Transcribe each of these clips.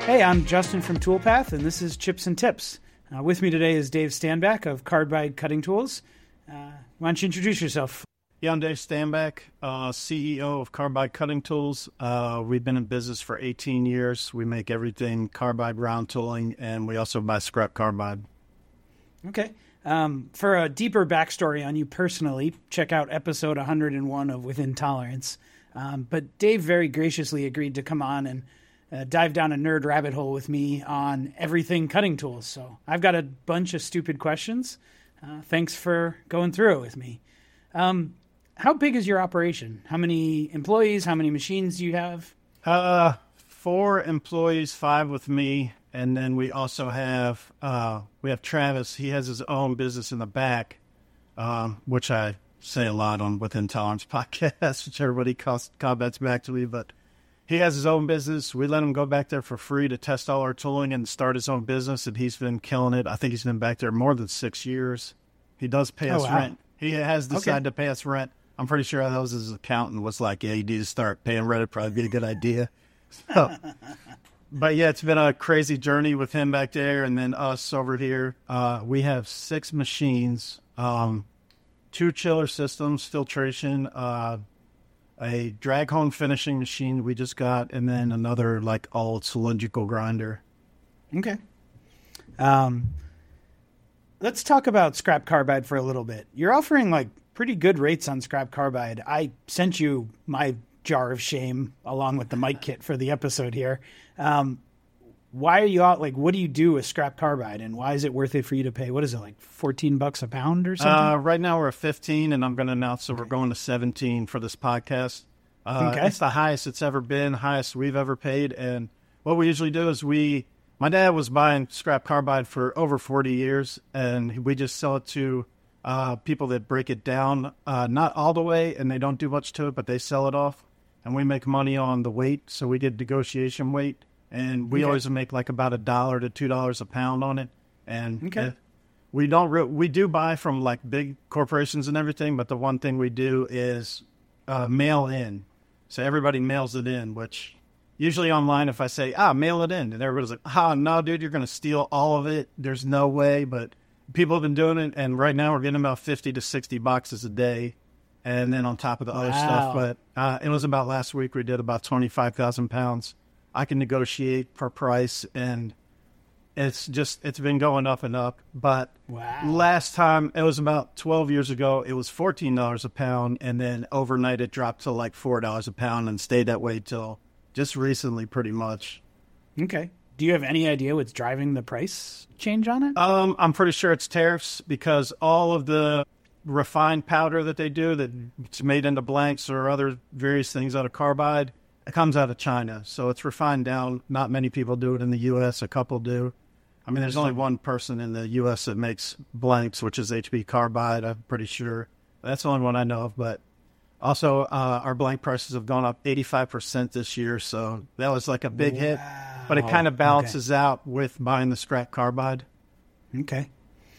Hey, I'm Justin from Toolpath, and this is Chips and Tips. With me today is Dave Stanback of Carbide Cutting Tools. Why don't you introduce yourself? Yeah, I'm Dave Stanback, CEO of Carbide Cutting Tools. We've been in business for 18 years. We make everything carbide round tooling, and we also buy scrap carbide. Okay. For a deeper backstory on you personally, check out episode 101 of Within Tolerance. But Dave very graciously agreed to come on and dive down a nerd rabbit hole with me on everything cutting tools. So I've got a bunch of stupid questions. Thanks for going through it with me. How big is your operation? How many employees? How many machines do you have? 4 employees, 5 with me. And then we also have, Travis. He has his own business in the back, which I say a lot on Within Tolerance podcast, which everybody comments back to me. But he has his own business. We let him go back there for free to test all our tooling and start his own business. And he's been killing it. I think he's been back there more than 6 years. He does pay us rent. He has decided to pay us rent. I'm pretty sure that was his accountant was like, yeah, you need to start paying rent. It'd probably be a good idea. So, but yeah, it's been a crazy journey with him back there and then us over here. We have 6 machines, 2 chiller systems, filtration, a drag home finishing machine we just got, and then another like all cylindrical grinder. Okay. Let's talk about scrap carbide for a little bit. You're offering like pretty good rates on scrap carbide. I sent you my jar of shame along with the mic kit for the episode here. Why are you out? Like, what do you do with scrap carbide, and why is it worth it for you to pay? What is it, like $14 a pound or something? Right now we're at 15, and I'm going to announce that we're going to 17 for this podcast. Okay. It's the highest it's ever been, highest we've ever paid. And what we usually do is my dad was buying scrap carbide for over 40 years, and we just sell it to people that break it down, not all the way, and they don't do much to it, but they sell it off, and we make money on the weight. So we did negotiation weight, and we always make like about $1 to $2 a pound on it. And we do buy from like big corporations and everything, but the one thing we do is mail in. So everybody mails it in, which usually online, if I say, mail it in, and everybody's like, no, dude, you're going to steal all of it. There's no way. But people have been doing it, and right now we're getting about 50 to 60 boxes a day, and then on top of the other stuff. But it was about last week we did about 25,000 pounds. I can negotiate for price, and it's been going up and up. But last time, it was about 12 years ago, it was $14 a pound, and then overnight it dropped to like $4 a pound and stayed that way till just recently, pretty much. Okay. Do you have any idea what's driving the price change on it? I'm pretty sure it's tariffs, because all of the refined powder that they do that's made into blanks or other various things out of carbide, it comes out of China. So it's refined down. Not many people do it in the U.S. A couple do. I mean, there's only one person in the U.S. that makes blanks, which is HB Carbide, I'm pretty sure. That's the only one I know of. But also, our blank prices have gone up 85% this year, so that was like a big hit. But it kind of balances out with buying the scrap carbide. Okay.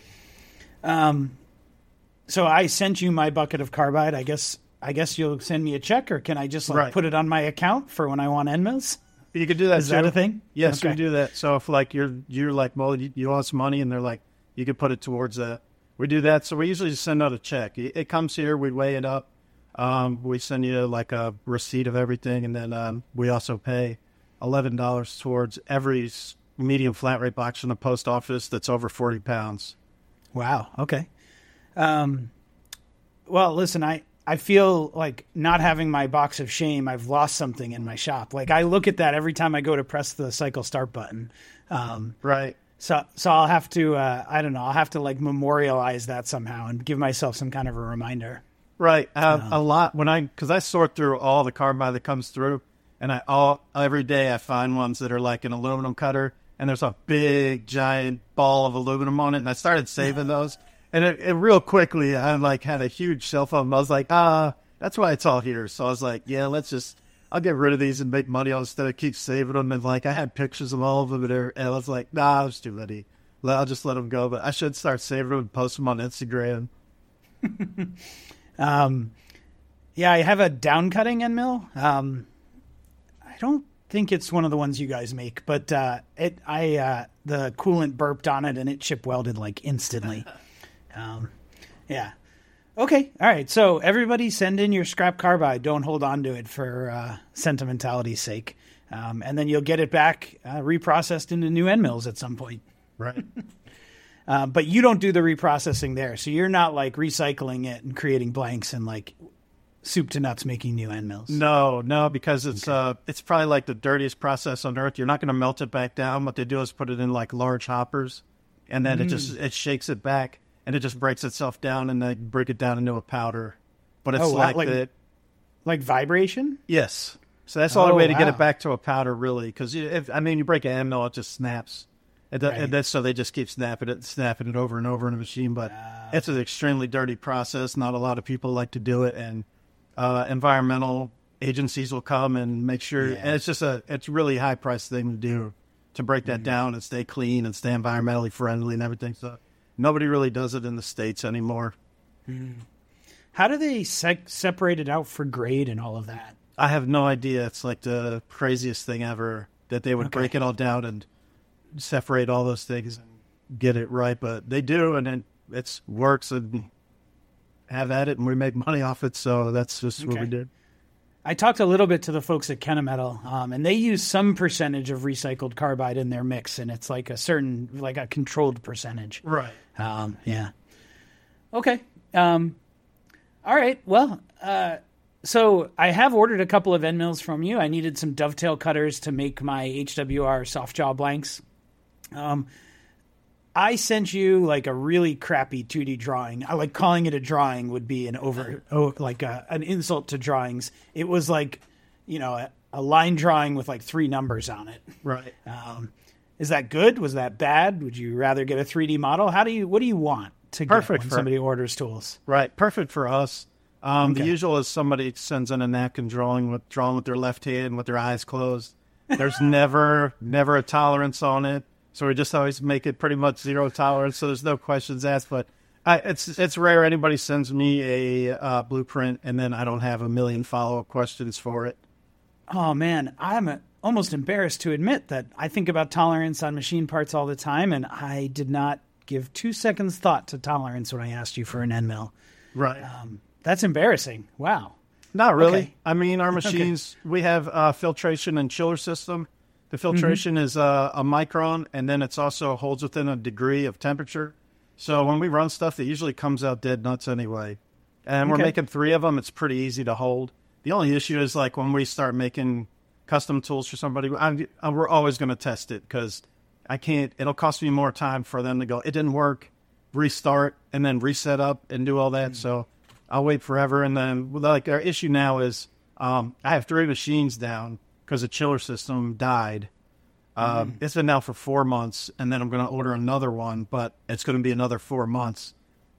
So I sent you my bucket of carbide. I guess you'll send me a check, or can I just put it on my account for when I want end mills? You could do that. Is that a thing? Yes, we do that. So if like you're like, well, you want some money, and they're like, you could put it towards that. We do that. So we usually just send out a check. It comes here, we weigh it up. We send you like a receipt of everything, and then we also pay $11 towards every medium flat rate box from the post office that's over 40 pounds. Wow. Okay. Well, listen, I feel like not having my box of shame, I've lost something in my shop. Like I look at that every time I go to press the cycle start button. Right. So I'll have to, I don't know, I'll have to like memorialize that somehow and give myself some kind of a reminder. Right. A lot because I sort through all the carbide that comes through, and every day I find ones that are like an aluminum cutter, and there's a big giant ball of aluminum on it. And I started saving those, and it real quickly, I like had a huge shelf of them. I was like, that's why it's all here. So I was like, yeah, I'll get rid of these and make money on instead of keep saving them. And like, I had pictures of all of them there, and I was like, nah, it's too many. I'll just let them go. But I should start saving them and post them on Instagram. Yeah, I have a down cutting end mill. I don't think it's one of the ones you guys make, but the coolant burped on it and it chip welded like instantly. Yeah. Okay. All right. So everybody send in your scrap carbide. Don't hold on to it for sentimentality's sake. And then you'll get it back reprocessed into new end mills at some point. Right. But you don't do the reprocessing there. So you're not like recycling it and creating blanks and like soup to nuts making new end mills. No, because it's probably like the dirtiest process on earth. You're not going to melt it back down. What they do is put it in like large hoppers, and then it shakes it back, and it just breaks itself down, and they break it down into a powder. But it's like vibration. Yes. So that's the only way to get it back to a powder, really. Because you break an end mill, it just snaps. So they just keep snapping it over and over in a machine. But it's an extremely dirty process. Not a lot of people like to do it, and environmental agencies will come and make sure. Yeah. And it's a really high price thing to do, to break that down and stay clean and stay environmentally friendly and everything. So nobody really does it in the States anymore. How do they separate it out for grade and all of that? I have no idea. It's like the craziest thing ever that they would break it all down and separate all those things and get it right. But they do, and it works, and have at it, and we make money off it. So that's just what we did. I talked a little bit to the folks at Kennametal, and they use some percentage of recycled carbide in their mix, and it's like a controlled percentage. Right. Yeah. Okay. All right. Well, so I have ordered a couple of end mills from you. I needed some dovetail cutters to make my HWR soft jaw blanks. I sent you like a really crappy 2D drawing. I like calling it a drawing would be an insult to drawings. It was like, a line drawing with like 3 numbers on it. Right. Is that good? Was that bad? Would you rather get a 3D model? What do you want to get when somebody orders tools? Right. Perfect for us. The usual is somebody sends in a napkin drawing with their left hand with their eyes closed. There's never a tolerance on it. So we just always make it pretty much 0 tolerance, so there's no questions asked. But it's rare anybody sends me a blueprint and then I don't have a million follow-up questions for it. Oh, man, I'm almost embarrassed to admit that I think about tolerance on machine parts all the time, and I did not give 2 seconds thought to tolerance when I asked you for an end mill. Right. That's embarrassing. Wow. Not really. Okay. I mean, our machines, we have filtration and chiller system. The filtration is a micron, and then it's also holds within a degree of temperature. So when we run stuff, it usually comes out dead nuts anyway. And we're making 3 of them. It's pretty easy to hold. The only issue is like when we start making custom tools for somebody, we're always going to test it because it'll cost me more time for them to go, it didn't work, restart, and then reset up and do all that. So I'll wait forever. And then like our issue now is I have 3 machines down because the chiller system died. It's been now for 4 months, and then I'm going to order another one, but it's going to be another 4 months.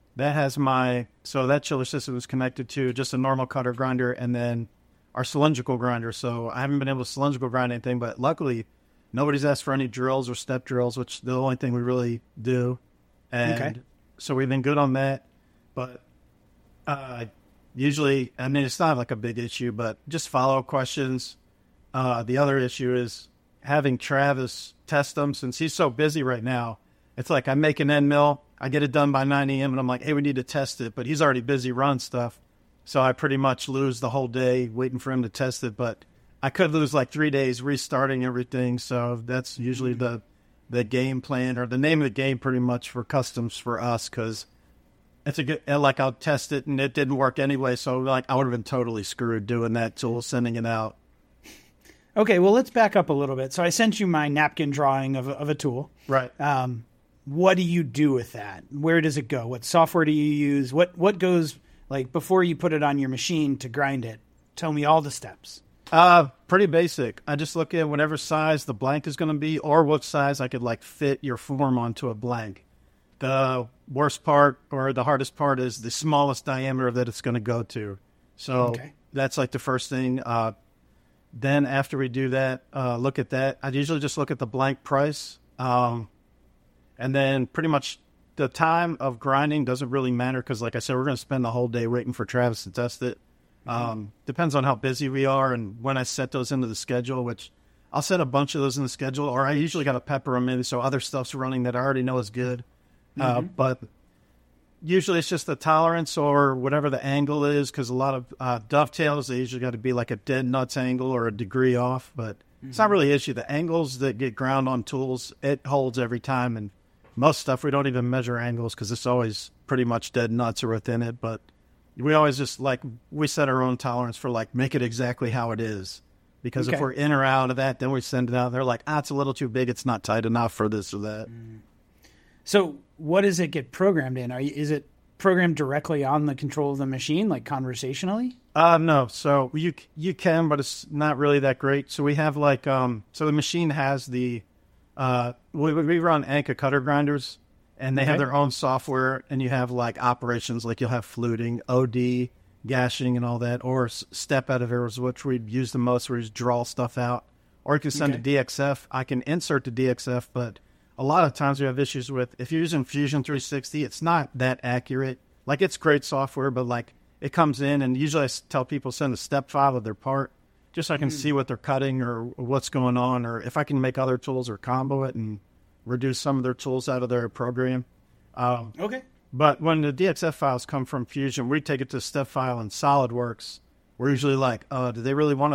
So that chiller system is connected to just a normal cutter grinder and then our cylindrical grinder. So I haven't been able to cylindrical grind anything, but luckily nobody's asked for any drills or step drills, which is the only thing we really do. And so we've been good on that. But usually, I mean, it's not like a big issue, but just follow-up questions. The other issue is having Travis test them since he's so busy right now. It's like I make an end mill, I get it done by 9 a.m. and I'm like, hey, we need to test it. But he's already busy running stuff. So I pretty much lose the whole day waiting for him to test it. But I could lose like 3 days restarting everything. So that's usually the game plan or the name of the game pretty much for customs for us because it's a good, like I'll test it and it didn't work anyway. So like I would have been totally screwed doing that tool, sending it out. Okay, well, let's back up a little bit. So I sent you my napkin drawing of a tool. Right. What do you do with that? Where does it go? What software do you use? What goes, like, before you put it on your machine to grind it? Tell me all the steps. Pretty basic. I just look at whatever size the blank is going to be or what size I could, like, fit your form onto a blank. The worst part or the hardest part is the smallest diameter that it's going to go to. So that's, like, the first thing. Then after we do that, look at that. I usually just look at the blank price. And then pretty much the time of grinding doesn't really matter because, like I said, we're going to spend the whole day waiting for Travis to test it. Depends on how busy we are and when I set those into the schedule, which I'll set a bunch of those in the schedule, or I usually got to pepper them in so other stuff's running that I already know is good. But usually it's just the tolerance or whatever the angle is, because a lot of dovetails, they usually got to be like a dead nuts angle or a degree off, but it's not really an issue. The angles that get ground on tools, it holds every time, and most stuff we don't even measure angles because it's always pretty much dead nuts or within it, but we always just we set our own tolerance for make it exactly how it is. Because if we're in or out of that, then we send it out. They're like, it's a little too big. It's not tight enough for this or that. So what does it get programmed in? Is it programmed directly on the control of the machine, like conversationally? No. So you can, but it's not really that great. So we have so the machine has we run Anka cutter grinders, and they have their own software, and you have operations, you'll have fluting, OD, gashing and all that, or step editors, which we use the most, where you just draw stuff out, or you can send to DXF. I can insert to DXF, but a lot of times we have issues with, if you're using Fusion 360, it's not that accurate. It's great software, but it comes in, and usually I tell people send a step file of their part, just so I can see what they're cutting or what's going on, or if I can make other tools or combo it and reduce some of their tools out of their program. But when the DXF files come from Fusion, we take it to step file in SolidWorks. We're usually do they really want a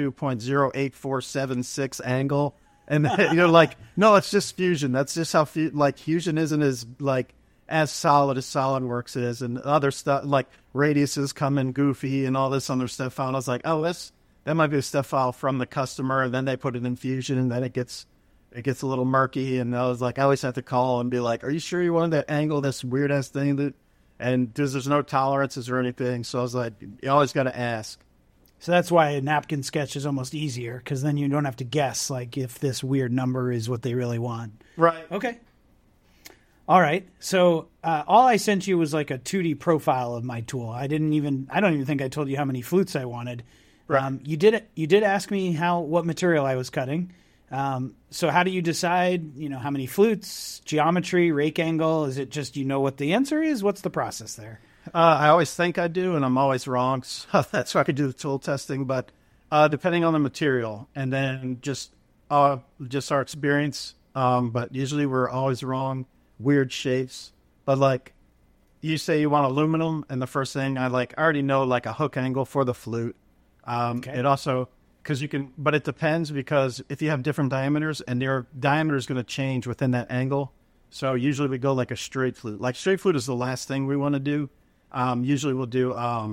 32.08476 angle? And you're like, no, it's just Fusion. That's just how Fusion isn't as solid as SolidWorks is, and other stuff radiuses come in goofy and all this other step file. And I was like, that might be a step file from the customer, and then they put it in Fusion, and then it gets a little murky. And I was I always have to call and be like, are you sure you wanted that angle, this weird ass thing and there's no tolerances or anything. So I was like, you always got to ask. So that's why a napkin sketch is almost easier, because then you don't have to guess if this weird number is what they really want. Right. Okay. All right. So all I sent you was a 2D profile of my tool. I don't even think I told you how many flutes I wanted. Right. You did ask me what material I was cutting. So how do you decide, how many flutes, geometry, rake angle? Is it just, what the answer is? What's the process there? I always think I do, and I'm always wrong. So that's why I can do the tool testing. But depending on the material, and then just our experience. But usually we're always wrong. Weird shapes. But you say you want aluminum, and the first thing I already know a hook angle for the flute. It also, because you can, but it depends, because if you have different diameters, and their diameter is going to change within that angle. So usually we go a straight flute. Straight flute is the last thing we want to do. Usually we'll do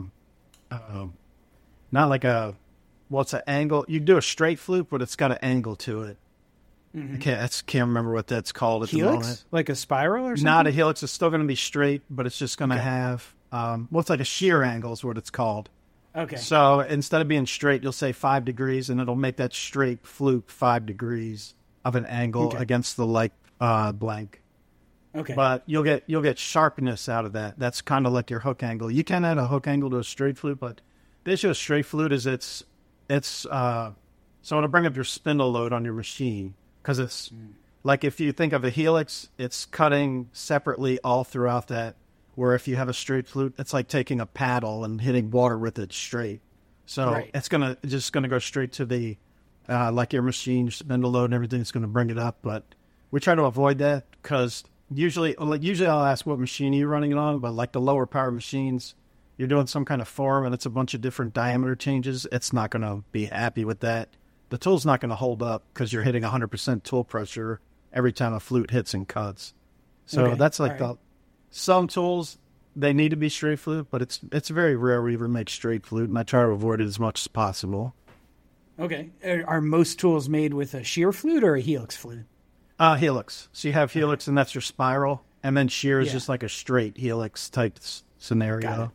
not it's an angle. You do a straight flute, but it's got an angle to it. I can't remember what that's called at helix? The moment. Like a spiral or something? Not a helix. It's still going to be straight, but it's just going to have it's like a shear angle is what it's called. Okay. So instead of being straight, you'll say 5 degrees, and it'll make that straight flute 5 degrees of an angle against the blank. Okay. But you'll get sharpness out of that. That's kind of like your hook angle. You can add a hook angle to a straight flute, but the issue with straight flute is it's so it'll bring up your spindle load on your machine, because it's if you think of a helix, it's cutting separately all throughout that. Where if you have a straight flute, it's like taking a paddle and hitting water with it straight. So it's just gonna go straight to the your machine, your spindle load and everything. It's gonna bring it up, but we try to avoid that, because usually I'll ask what machine are you running it on, but the lower power machines, you're doing some kind of form and it's a bunch of different diameter changes. It's not gonna be happy with that. The tool's not gonna hold up because you're hitting 100% tool pressure every time a flute hits and cuts. So that's some tools, they need to be straight flute, but it's very rare we ever make straight flute, and I try to avoid it as much as possible. Okay. Are most tools made with a shear flute or a helix flute? Helix. So you have helix, and that's your spiral, and then shear is just like a straight helix type scenario.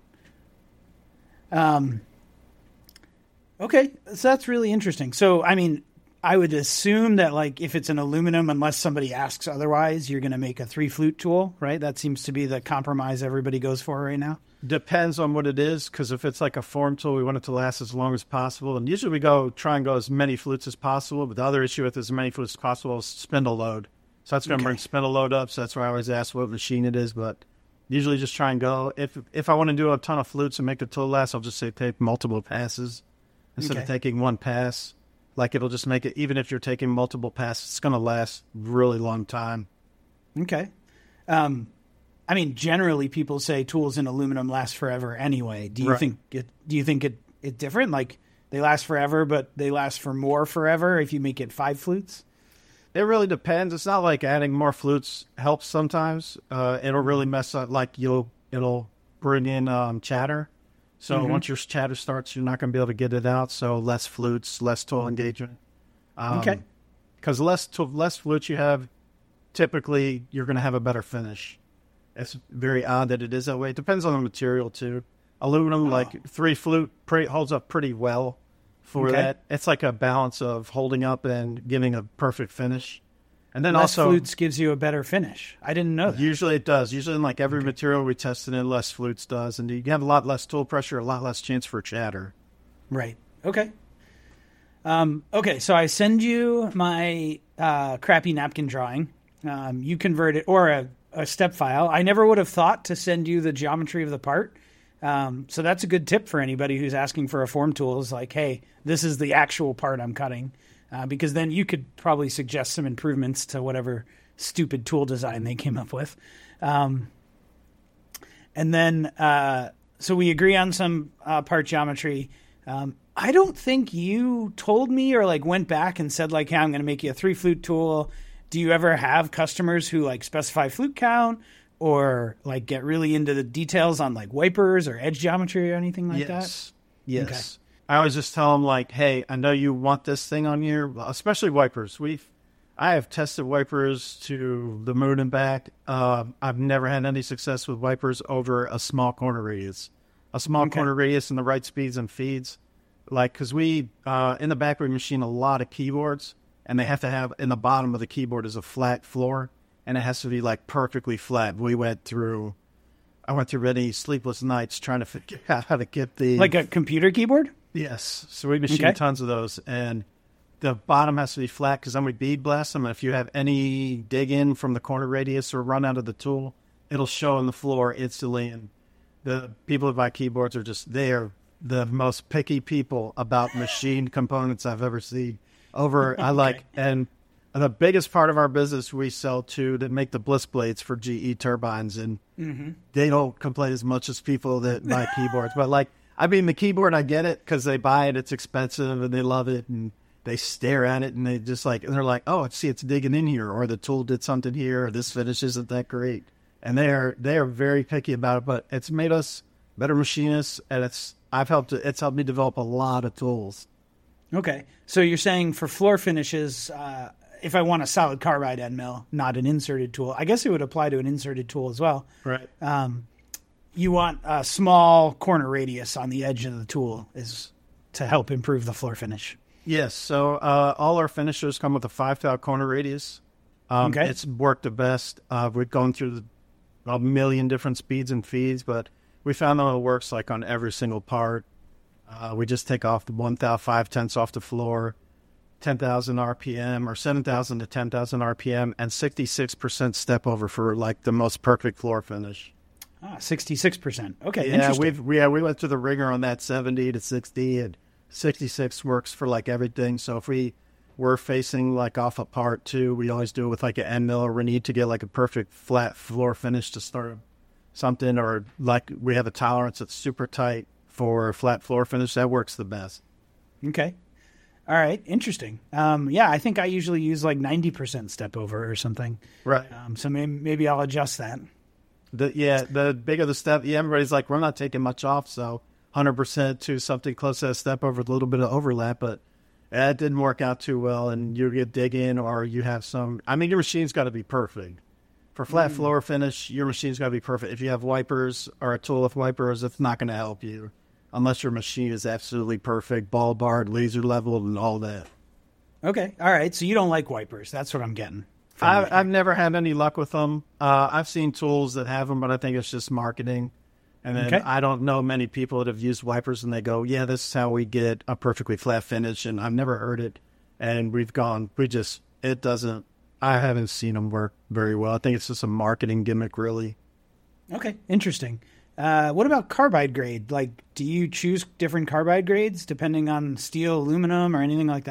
Got it. Okay, so that's really interesting. So, I would assume that if it's an aluminum, unless somebody asks otherwise, you're going to make a 3-flute tool, right? That seems to be the compromise everybody goes for right now. Depends on what it is, because if it's a form tool, we want it to last as long as possible. And usually we try and go as many flutes as possible, but the other issue with as many flutes as possible is spindle load. So that's going to bring spindle load up, so that's why I always ask what machine it is, but usually just try and go. If I want to do a ton of flutes and make the tool last, I'll just say take multiple passes instead of taking one pass. Like it'll just make it, even if you're taking multiple passes, it's going to last really long time. Okay. I mean, generally people say tools in aluminum last forever anyway. Do you think it's different? Like they last forever, but they last for more forever if you make it 5 flutes? It really depends. It's not like adding more flutes helps sometimes. It'll really mess up, like it'll bring in chatter. So once your chatter starts, you're not going to be able to get it out. So less flutes, less tool engagement. Okay. Because less flutes you have, typically you're going to have a better finish. It's very odd that it is that way. It depends on the material too. Aluminum, like 3 flute, holds up pretty well for that. It's like a balance of holding up and giving a perfect finish. And then less also flutes gives you a better finish. I didn't know that. Usually it does. Usually in like every material we tested in, less flutes does. And you have a lot less tool pressure, a lot less chance for chatter. Right. Okay. Okay, so I send you my crappy napkin drawing. You convert it, or a step file. I never would have thought to send you the geometry of the part. So that's a good tip for anybody who's asking for a form tool, is like, hey, this is the actual part I'm cutting. Because then you could probably suggest some improvements to whatever stupid tool design they came up with. And then, so we agree on some part geometry. I don't think you told me or like went back and said like, hey, I'm going to make you a 3 flute tool. Do you ever have customers who like specify flute count or like get really into the details on like wipers or edge geometry or anything like that? Yes. Okay. I always just tell them like, hey, I know you want this thing on here, especially wipers. I have tested wipers to the moon and back. I've never had any success with wipers over a small corner radius. A small corner radius and the right speeds and feeds. Like, because we, in the back, we machine a lot of keyboards, and they have to have, in the bottom of the keyboard is a flat floor, and it has to be like perfectly flat. I went through many sleepless nights trying to figure out how to get the... Like a computer keyboard? Yes. So we machine tons of those, and the bottom has to be flat because then we bead blast them. And if you have any dig in from the corner radius or run out of the tool, it'll show on the floor instantly. And the people who buy keyboards are just, they are the most picky people about machine components I've ever seen. And the biggest part of our business we sell to that make the bliss blades for GE turbines, and they don't complain as much as people that buy keyboards. But like, I mean, the keyboard, I get it because they buy it, it's expensive, and they love it, and they stare at it, and they just like, and they're like, oh, see, it's digging in here, or the tool did something here, or this finish isn't that great. And they are very picky about it, but it's made us better machinists, and it's helped me develop a lot of tools. Okay. So you're saying for floor finishes, if I want a solid carbide end mill, not an inserted tool, I guess it would apply to an inserted tool as well. Right. You want a small corner radius on the edge of the tool is to help improve the floor finish. Yes. So all our finishers come with a 5-thou corner radius. It's worked the best. We've gone through a million different speeds and feeds, but we found that it works like on every single part. We just take off the 1 thou 5/10 off the floor, 10,000 RPM or 7,000 to 10,000 RPM, and 66% step over for like the most perfect floor finish. 66%. Okay, yeah, interesting. we went through the ringer on that 70 to 60, and 66 works for like everything. So if we were facing like off a part too, we always do it with like an end mill, or we need to get like a perfect flat floor finish to start something, or like we have a tolerance that's super tight for flat floor finish. That works the best. Okay. All right. Interesting. Yeah, I think I usually use like 90% step over or something. Right. So maybe I'll adjust that. The bigger the step, everybody's like, we're not taking much off, so 100% to something close to a step over with a little bit of overlap, but that didn't work out too well, and you get dig in, or you have your machine's got to be perfect. For flat floor finish, your machine's got to be perfect. If you have wipers or a tool with wipers, it's not going to help you unless your machine is absolutely perfect, ball barred, laser leveled, and all that. Okay. All right. So you don't like wipers. That's what I'm getting. I've never had any luck with them. I've seen tools that have them, but I think it's just marketing. And then I don't know many people that have used wipers and they go, yeah, this is how we get a perfectly flat finish. And I've never heard it. And I haven't seen them work very well. I think it's just a marketing gimmick, really. Okay. Interesting. What about carbide grade? Like, do you choose different carbide grades depending on steel, aluminum, or anything like that?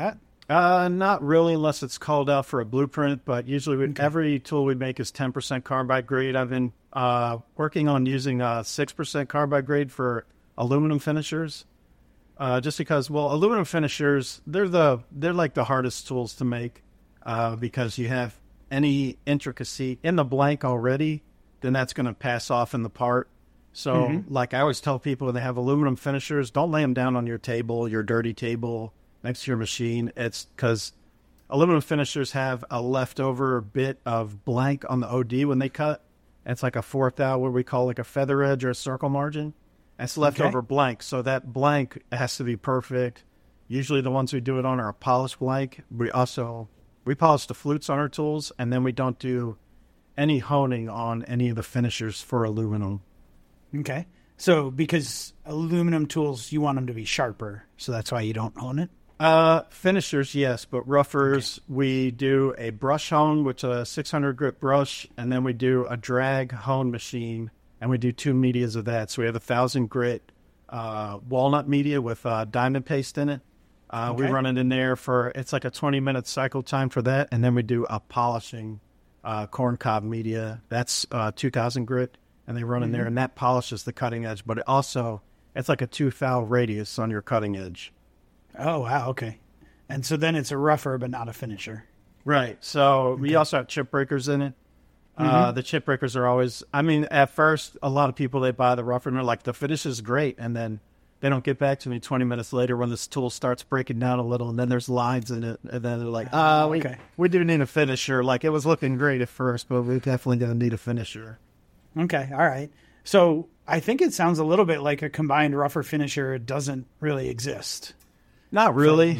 Not really, unless it's called out for a blueprint. But usually, every tool we make is 10% carbide grade. I've been working on using 6% carbide grade for aluminum finishers, just because, well, aluminum finishers they're like the hardest tools to make because you have any intricacy in the blank already, then that's going to pass off in the part. So, like I always tell people when they have aluminum finishers, don't lay them down on your table, your dirty table next to your machine. It's because aluminum finishers have a leftover bit of blank on the OD when they cut. It's like a fourth out, what we call like a feather edge or a circle margin. It's leftover blank. So that blank has to be perfect. Usually the ones we do it on are a polished blank. We polish the flutes on our tools, and then we don't do any honing on any of the finishers for aluminum. Okay. So because aluminum tools, you want them to be sharper, so that's why you don't hone it? Finishers, yes, but roughers, we do a brush hone, which is a 600 grit brush, and then we do a drag hone machine, and we do 2 medias of that. So we have 1,000 grit walnut media with diamond paste in it. We run it in there it's like a 20-minute cycle time for that, and then we do a polishing corn cob media. That's 2,000 grit, and they run in there, and that polishes the cutting edge, but it's like a 2 thou radius on your cutting edge. Oh, wow, okay. And so then it's a rougher but not a finisher. Right. So we also have chip breakers in it. The chip breakers are always, at first, a lot of people, they buy the rougher and they're like, the finish is great, and then they don't get back to me 20 minutes later when this tool starts breaking down a little, and then there's lines in it, and then they're like, we do need a finisher. Like, it was looking great at first, but we definitely going to need a finisher. Okay, all right. So I think it sounds a little bit like a combined rougher finisher doesn't really exist. Not really.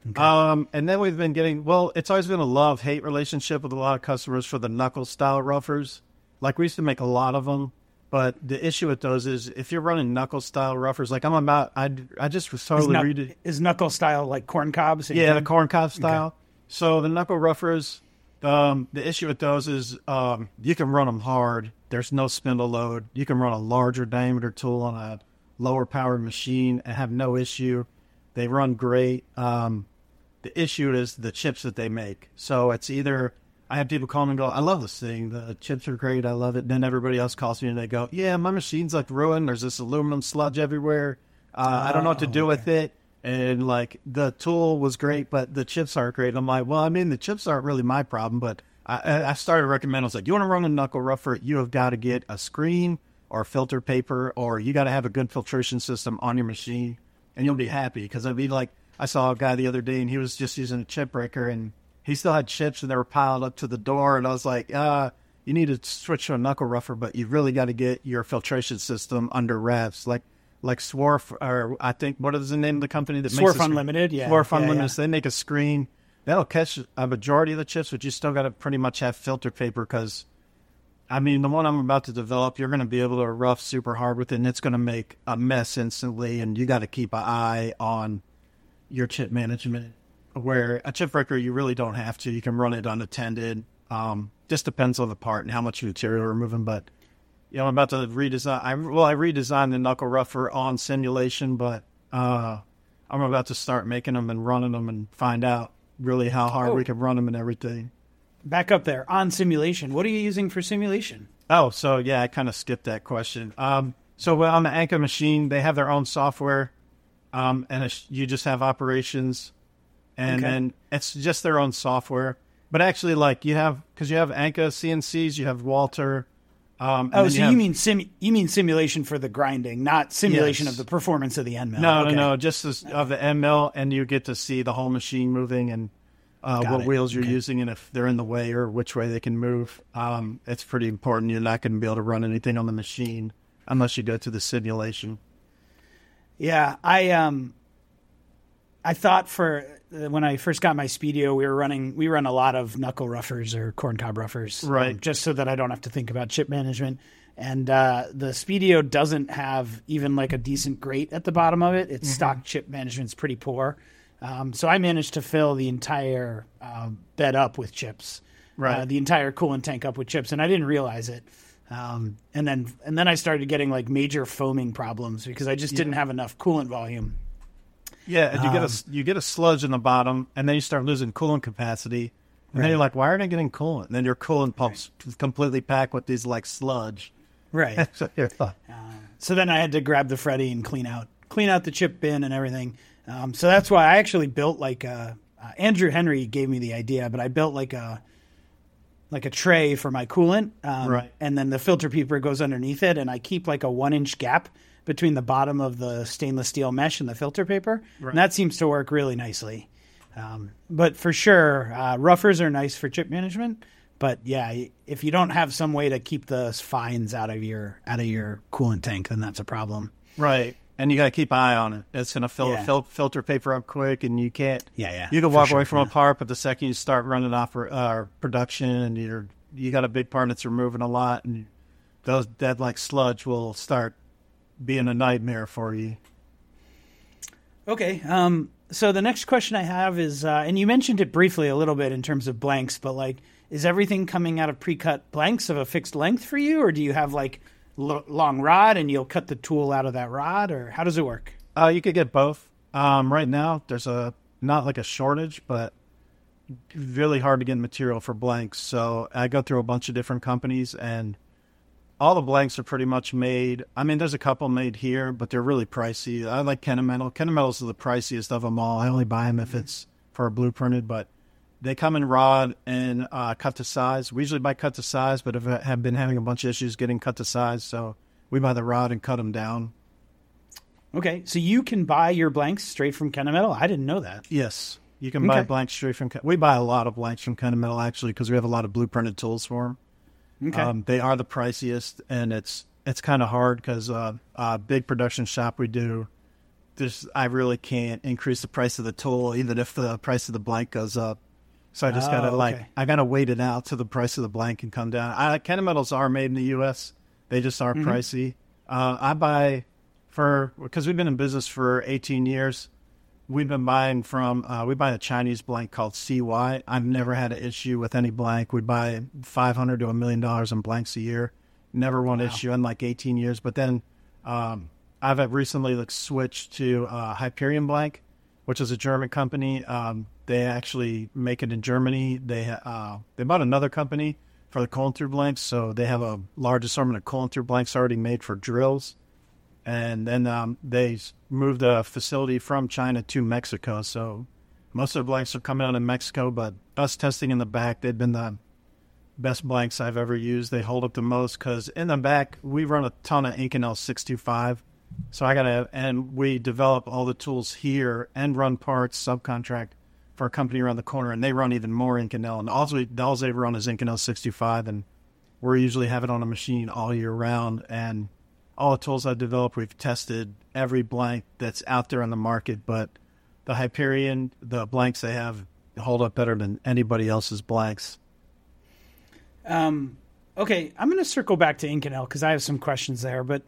And then we've been getting, it's always been a love-hate relationship with a lot of customers for the knuckle-style roughers. Like, we used to make a lot of them, but the issue with those is if you're running knuckle-style roughers, like I just was totally Is knuckle-style like corn cobs? Yeah, the corn cob style. Okay. So the knuckle roughers, the issue with those is you can run them hard. There's no spindle load. You can run a larger diameter tool on a lower-powered machine and have no issue. They run great. The issue is the chips that they make. So it's either I have people call me and go, I love this thing. The chips are great. I love it. And then everybody else calls me and they go, yeah, my machine's like ruined. There's this aluminum sludge everywhere. I don't know what to do with it. And like the tool was great, but the chips aren't great. I'm like, well, the chips aren't really my problem. But I started recommending, I was like, you want to run a knuckle rougher? You have got to get a screen or filter paper, or you got to have a good filtration system on your machine. And you'll be happy, because I saw a guy the other day and he was just using a chip breaker and he still had chips and they were piled up to the door. And I was like, you need to switch to a knuckle rougher, but you really got to get your filtration system under wraps. Like Swarf, or I think, what is the name of the company that makes Swarf Unlimited? Yeah. Swarf Unlimited. They make a screen. That'll catch a majority of the chips, but you still got to pretty much have filter paper, because the one I'm about to develop, you're going to be able to rough super hard with it, and it's going to make a mess instantly, and you got to keep an eye on your chip management. Where a chip breaker, you really don't have to. You can run it unattended. Just depends on the part and how much material we're removing. But, I'm about to redesign. I redesigned the knuckle rougher on simulation, but I'm about to start making them and running them and find out really how hard we can run them and everything. Back up there, on simulation. What are you using for simulation? Oh, so yeah, I kind of skipped that question. So on the Anka machine, they have their own software, and you just have operations, and then it's just their own software. But actually, because you have Anka CNCs, you have Walter. You mean simulation for the grinding, not simulation of the performance of the end mill? No, just of the end mill, and you get to see the whole machine moving and what wheels you're using, and if they're in the way or which way they can move. It's pretty important. You're not going to be able to run anything on the machine unless you go to the simulation. Yeah, I thought when I first got my Speedio, we run a lot of knuckle roughers or corncob roughers, right? Just so that I don't have to think about chip management. And the Speedio doesn't have even like a decent grate at the bottom of it. Its stock chip management's pretty poor. So I managed to fill the entire bed up with chips, right? The entire coolant tank up with chips, and I didn't realize it. And then I started getting like major foaming problems because I just didn't have enough coolant volume. Yeah, and you get a sludge in the bottom, and then you start losing coolant capacity. And then you're like, why aren't I getting coolant? And then your coolant pump's completely packed with these like sludge. Right. So then I had to grab the Freddy and clean out the chip bin and everything. So that's why I actually built like Andrew Henry gave me the idea, but I built like a tray for my coolant. And then the filter peeper goes underneath it, and I keep like a 1-inch gap between the bottom of the stainless steel mesh and the filter paper. Right. And that seems to work really nicely. But for sure, roughers are nice for chip management. But yeah, if you don't have some way to keep the fines out of your coolant tank, then that's a problem. Right. And you got to keep an eye on it. It's going to fill filter paper up quick, and you can't. Yeah. You can walk away from a part, but the second you start running off production, and you got a big part that's removing a lot, and that like sludge will start being a nightmare for you. Okay. So the next question I have is, and you mentioned it briefly a little bit in terms of blanks, but like, is everything coming out of pre-cut blanks of a fixed length for you, or do you have like long rod and you'll cut the tool out of that rod, or how does it work? You could get both. Right now, there's not like a shortage, but really hard to get material for blanks. So I go through a bunch of different companies, and all the blanks are pretty much made. I mean, there's a couple made here, but they're really pricey. I like Kennametal. Kennametal's the priciest of them all. I only buy them if it's for a blueprinted, but they come in rod and cut to size. We usually buy cut to size, but have been having a bunch of issues getting cut to size, so we buy the rod and cut them down. Okay, so you can buy your blanks straight from Kennametal? I didn't know that. Yes, you can buy blanks straight from Kennametal. We buy a lot of blanks from Kennametal, actually, because we have a lot of blueprinted tools for them. Okay. They are the priciest, and it's kind of hard because a big production shop we do, I really can't increase the price of the tool, even if the price of the blank goes up. So I just I gotta wait it out till the price of the blank can come down. Kennametals are made in the U.S. They just are pricey. I buy because we've been in business for 18 years. We've been buying we buy a Chinese blank called CY. I've never had an issue with any blank. We buy $500 to $1 million in blanks a year. Never one issue in like 18 years. But then I've recently switched to Hyperion Blank, which is a German company. They actually make it in Germany. They bought another company for the coolant through blanks, so they have a large assortment of coolant through blanks already made for drills. And then they moved a facility from China to Mexico, so most of the blanks are coming out in Mexico, but us testing in the back, they've been the best blanks I've ever used. They hold up the most because in the back, we run a ton of Inconel 625. So and we develop all the tools here and run parts, subcontract for a company around the corner, and they run even more Inconel. And all they run is Inconel 625, and we usually have it on a machine all year round. And all the tools I've developed, we've tested every blank that's out there on the market, but the Hyperion, the blanks they have hold up better than anybody else's blanks. Okay, I'm going to circle back to Inconel because I have some questions there, but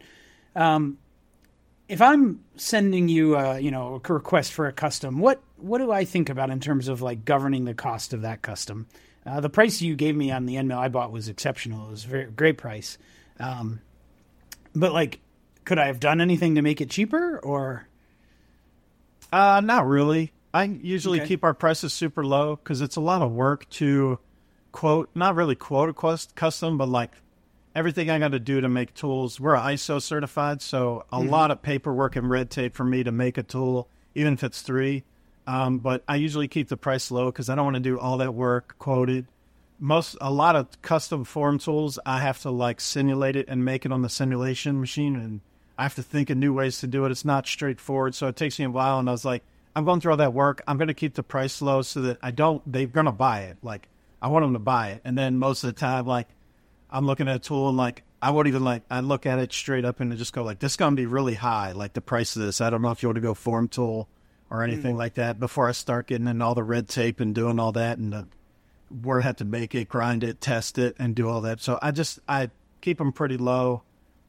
if I'm sending you a request for a custom, what do I think about in terms of like governing the cost of that custom? The price you gave me on the end mill I bought was exceptional. It was a very great price. But like, could I have done anything to make it cheaper or? Not really. I usually keep our prices super low because it's a lot of work to not really quote a custom, but like everything I got to do to make tools. We're ISO certified, so a lot of paperwork and red tape for me to make a tool, even if it's 3. But I usually keep the price low because I don't want to do all that work quoted. A lot of custom form tools, I have to like simulate it and make it on the simulation machine, and I have to think of new ways to do it. It's not straightforward, so it takes me a while. And I was like, I'm going through all that work. I'm going to keep the price low so that they're going to buy it. Like, I want them to buy it. And then most of the time, like, I'm looking at a tool and like, I look at it straight up and just go like, this is going to be really high, like the price of this. I don't know if you want to go form tool or anything like that before I start getting in all the red tape and doing all that and where I have to make it, grind it, test it, and do all that. So I keep them pretty low.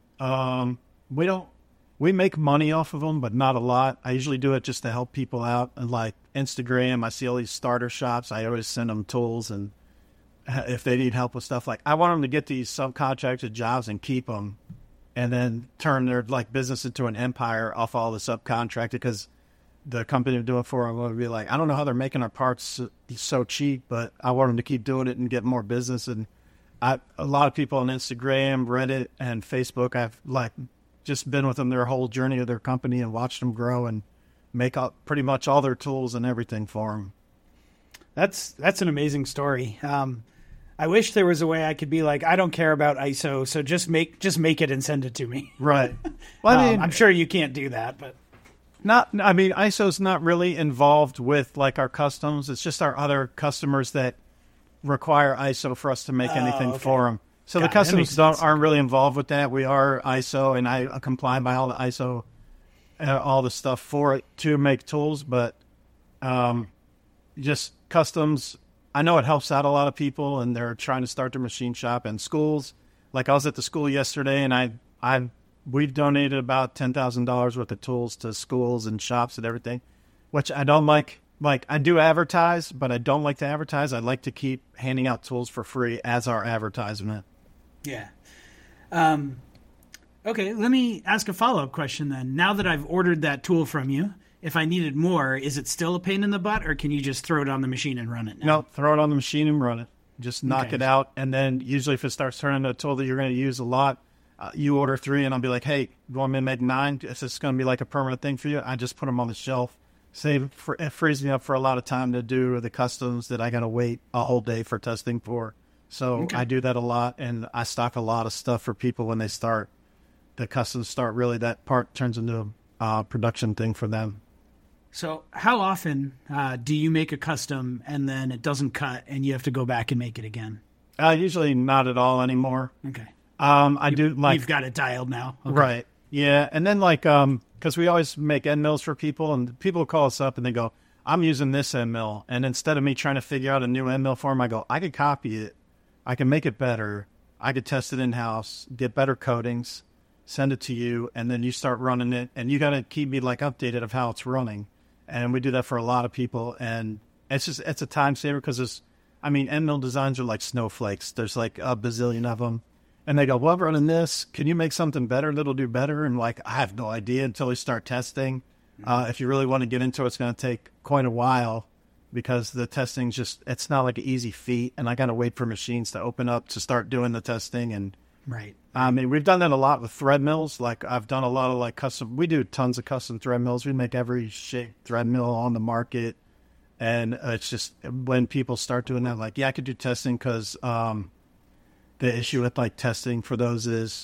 We make money off of them, but not a lot. I usually do it just to help people out. And like Instagram, I see all these starter shops. I always send them tools, and if they need help with stuff, like I want them to get these subcontracted jobs and keep them, and then turn their like business into an empire off all the subcontracted. Because the company I'm doing for, I'm going to be like, I don't know how they're making our parts so cheap, but I want them to keep doing it and get more business. And a lot of people on Instagram, Reddit, and Facebook, I've like just been with them their whole journey of their company and watched them grow and make up pretty much all their tools and everything for them. That's an amazing story. I wish there was a way I could be like, I don't care about ISO, so just make it and send it to me. Right. Well, I mean, I'm sure you can't do that, but ISO's not really involved with like our customs. It's just our other customers that require ISO for us to make anything for them. So the customs aren't really involved with that. We are ISO, and I comply by all the ISO, all the stuff for it to make tools, but just customs. I know it helps out a lot of people, and they're trying to start their machine shop and schools. Like I was at the school yesterday, and we've donated about $10,000 worth of tools to schools and shops and everything, which I don't like. Like I do advertise, but I don't like to advertise. I like to keep handing out tools for free as our advertisement. Yeah. Okay, let me ask a follow-up question then. Now that I've ordered that tool from you, if I needed more, is it still a pain in the butt, or can you just throw it on the machine and run it now? No, throw it on the machine and run it. Just knock it out, and then usually if it starts turning into a tool that you're going to use a lot, you order 3, and I'll be like, hey, you want me to make 9? Is this going to be like a permanent thing for you? I just put them on the shelf. It frees me up for a lot of time to do the customs that I got to wait a whole day for testing for. So I do that a lot, and I stock a lot of stuff for people when they start. The customs start, really, that part turns into a production thing for them. So how often do you make a custom and then it doesn't cut and you have to go back and make it again? Usually not at all anymore. Okay. You've got it dialed now. Okay. Right. Yeah. And then because we always make end mills for people, and people call us up and they go, I'm using this end mill. And instead of me trying to figure out a new end mill for them, I go, I could copy it. I can make it better. I could test it in-house, get better coatings, send it to you, and then you start running it. And you got to keep me updated of how it's running. And we do that for a lot of people, and it's a time saver because end mill designs are like snowflakes. There's like a bazillion of them, and they go, well, I'm running this. Can you make something better that'll do better? And I have no idea until we start testing. If you really want to get into it, it's going to take quite a while because the testing it's not like an easy feat, and I got to wait for machines to open up to start doing the testing. And right. We've done that a lot with thread mills. Like I've done a lot of custom. We do tons of custom thread mills. We make every shaped thread mill on the market, and it's just when people start doing that, I could do testing because the issue with testing for those is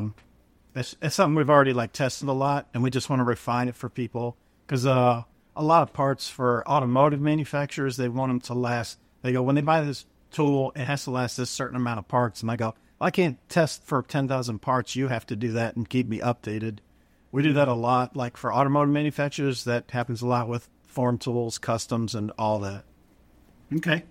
it's something we've already tested a lot, and we just want to refine it for people because a lot of parts for automotive manufacturers, they want them to last. They go, when they buy this tool, it has to last this certain amount of parts, and I go, I can't test for 10,000 parts. You have to do that and keep me updated. We do that a lot. Like for automotive manufacturers, that happens a lot with form tools, customs, and all that. Okay.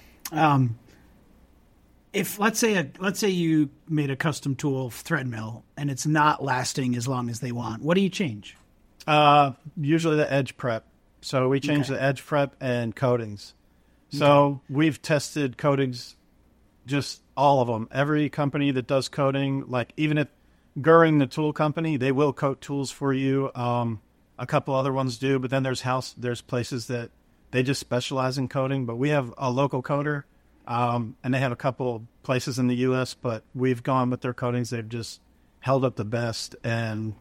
If let's say you made a custom tool thread mill and it's not lasting as long as they want, what do you change? Usually the edge prep. So we change the edge prep and coatings. So we've tested coatings, just all of them. Every company that does coating, even if Goering, the tool company, they will coat tools for you. A couple other ones do, but then there's places that they just specialize in coating. But we have a local coater, and they have a couple places in the U.S., but we've gone with their coatings. They've just held up the best. And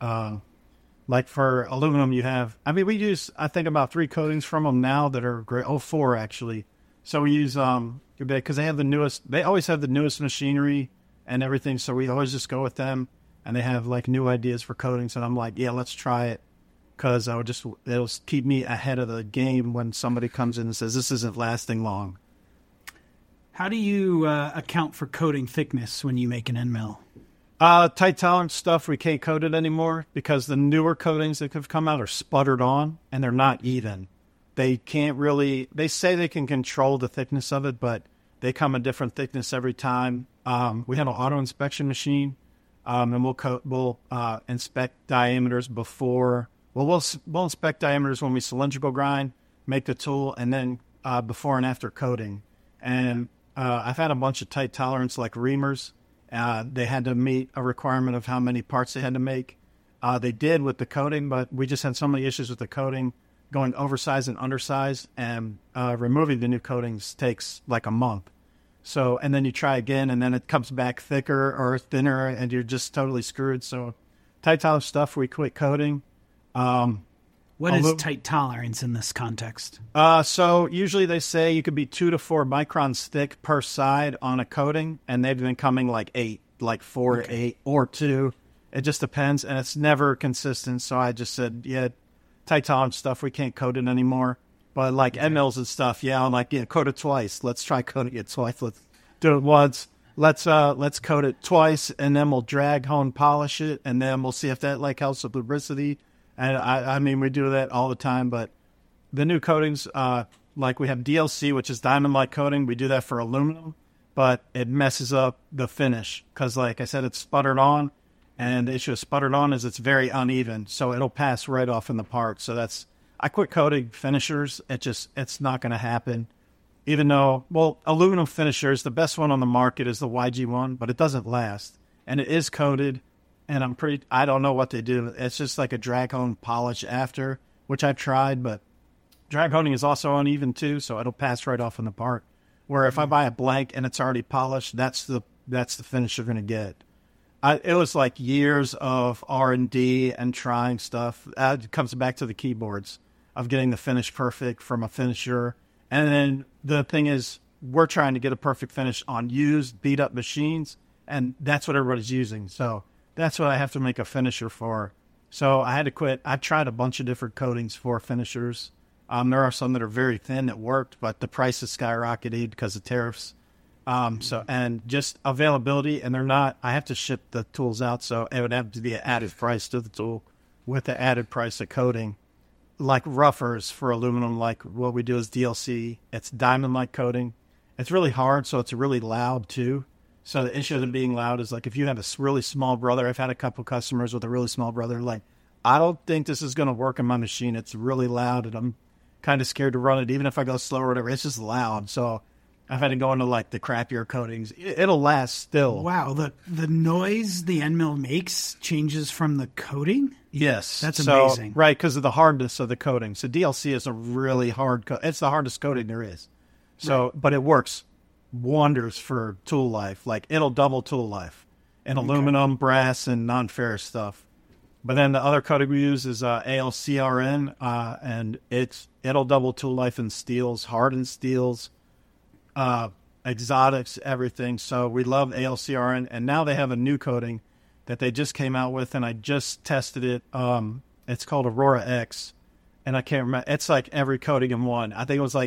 for aluminum, we use, I think, about 3 coatings from them now that are great. 4 actually. So we use because they have they always have the newest machinery and everything, so we always just go with them, and they have new ideas for coatings, and I'm like, yeah, let's try it, because it'll keep me ahead of the game when somebody comes in and says this isn't lasting long. How do you account for coating thickness when you make an end mill? Tight tolerance stuff, we can't coat it anymore because the newer coatings that have come out are sputtered on, and they're not even. They can't really, they say they can control the thickness of it, but they come a different thickness every time. We have an auto inspection machine, and we'll inspect diameters before. Well, we'll inspect diameters when we cylindrical grind, make the tool, and then before and after coating. And I've had a bunch of tight tolerance like reamers. They had to meet a requirement of how many parts they had to make. They did with the coating, but we just had so many issues with the coating going oversized and undersized, and removing the new coatings takes like a month. So, and then you try again, and then it comes back thicker or thinner, and you're just totally screwed. So, tight tolerance stuff, we quit coating. What is tight tolerance in this context? So usually they say you could be 2 to 4 microns thick per side on a coating, and they've been coming like 8, like 4 to 8 or 2. It just depends, and it's never consistent. So I just said, yeah, tight tolerance stuff, we can't coat it anymore. But like end mills and stuff, yeah, I'm like, yeah, coat it twice. Let's try coating it twice. Let's do it once. Let's coat it twice, and then we'll drag, hone, polish it, and then we'll see if that like helps with lubricity. And I mean, we do that all the time. But the new coatings, like we have DLC, which is diamond-like coating. We do that for aluminum, but it messes up the finish because, like I said, it's sputtered on, and the issue with sputtered on is it's very uneven, so it'll pass right off in the part. So I quit coating finishers. It's not going to happen. Even though, well, aluminum finishers, the best one on the market is the YG1, but it doesn't last. And it is coated, and I don't know what they do. It's just like a drag hone polish after, which I've tried, but drag honing is also uneven too, so it'll pass right off in the part. Where if I buy a blank and it's already polished, that's the finish you're going to get. It was like years of R&D and trying stuff. It comes back to the keyboards of getting the finish perfect from a finisher. And then the thing is, we're trying to get a perfect finish on used, beat-up machines, and that's what everybody's using. So that's what I have to make a finisher for. So I had to quit. I've tried a bunch of different coatings for finishers. There are some that are very thin that worked, but the price has skyrocketed because of tariffs. And just availability, and they're not, I have to ship the tools out, so it would have to be an added price to the tool with the added price of coating. Like roughers for aluminum, like what we do is DLC. It's diamond-like coating. It's really hard, so it's really loud too. So the issue of it being loud is like if you have a really small brother, I've had a couple customers with a really small brother, like, I don't think this is going to work on my machine. It's really loud, and I'm kind of scared to run it, even if I go slow or whatever. It's just loud, so I've had to go into like the crappier coatings. It'll last still. Wow, the noise the end mill makes changes from the coating? Yes. That's amazing. Right, because of the hardness of the coating. So DLC is a really hard it's the hardest coating there is. So, right. But it works wonders for tool life. Like it'll double tool life in aluminum, brass, and non-ferrous stuff. But then the other coating we use is ALCRN, and it'll double tool life in steels, hardened steels, exotics, everything. So we love ALCRN, and now they have a new coating that they just came out with, and I just tested it. It's called Aurora X, and I can't remember. It's like every coating in one. I think it was like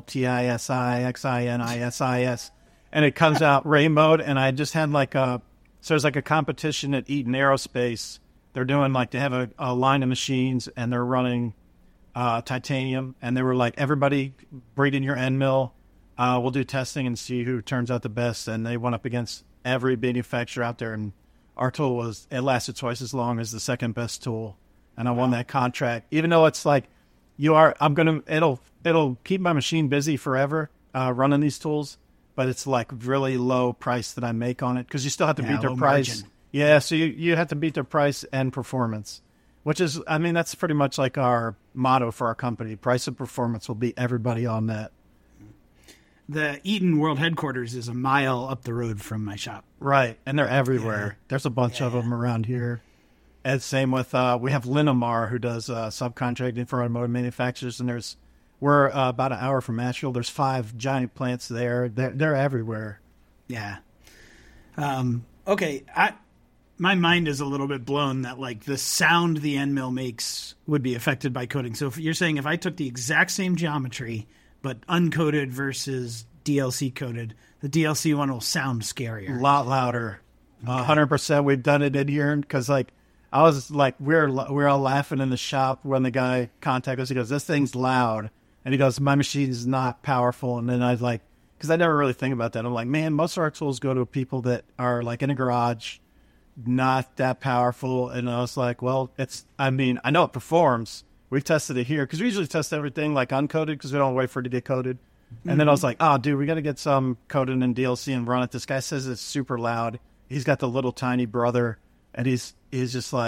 ALTISI, and it comes out rainbowed, and I just had so there's like a competition at Eaton Aerospace. They're doing they have a line of machines, and they're running titanium, and they were like, everybody bring in your end mill. We'll do testing and see who turns out the best. And they went up against every manufacturer out there, and our tool it lasted twice as long as the second best tool. And I won that contract, even though it's like it'll keep my machine busy forever, running these tools, but it's like really low price that I make on it. Cause you still have to beat their price. Margin. Yeah. So you have to beat their price and performance, which is, I mean, that's pretty much like our motto for our company. Price and performance will beat everybody on that. The Eaton World Headquarters is a mile up the road from my shop. Right, and they're everywhere. Yeah. There's a bunch of them around here. And same with, we have Linamar, who does subcontracting for automotive manufacturers, and we're about an hour from Asheville. There's 5 giant plants there. They're everywhere. Yeah. Okay, my mind is a little bit blown that the sound the end mill makes would be affected by coating. So if you're saying if I took the exact same geometry but uncoated versus DLC coated, the DLC one will sound scarier. A lot louder. 100%. We've done it in here because I was like, we're all laughing in the shop when the guy contacted us. He goes, "This thing's loud," and he goes, "My machine is not powerful." And then I was like, because I never really think about that. I'm like, man, most of our tools go to people that are like in a garage, not that powerful. And I was like, well, I know it performs. We've tested it here because we usually test everything like uncoated because we don't wait for it to get coated. And then I was like, oh, dude, we got to get some coated in DLC and run it. This guy says it's super loud. He's got the little tiny brother, and he's just like,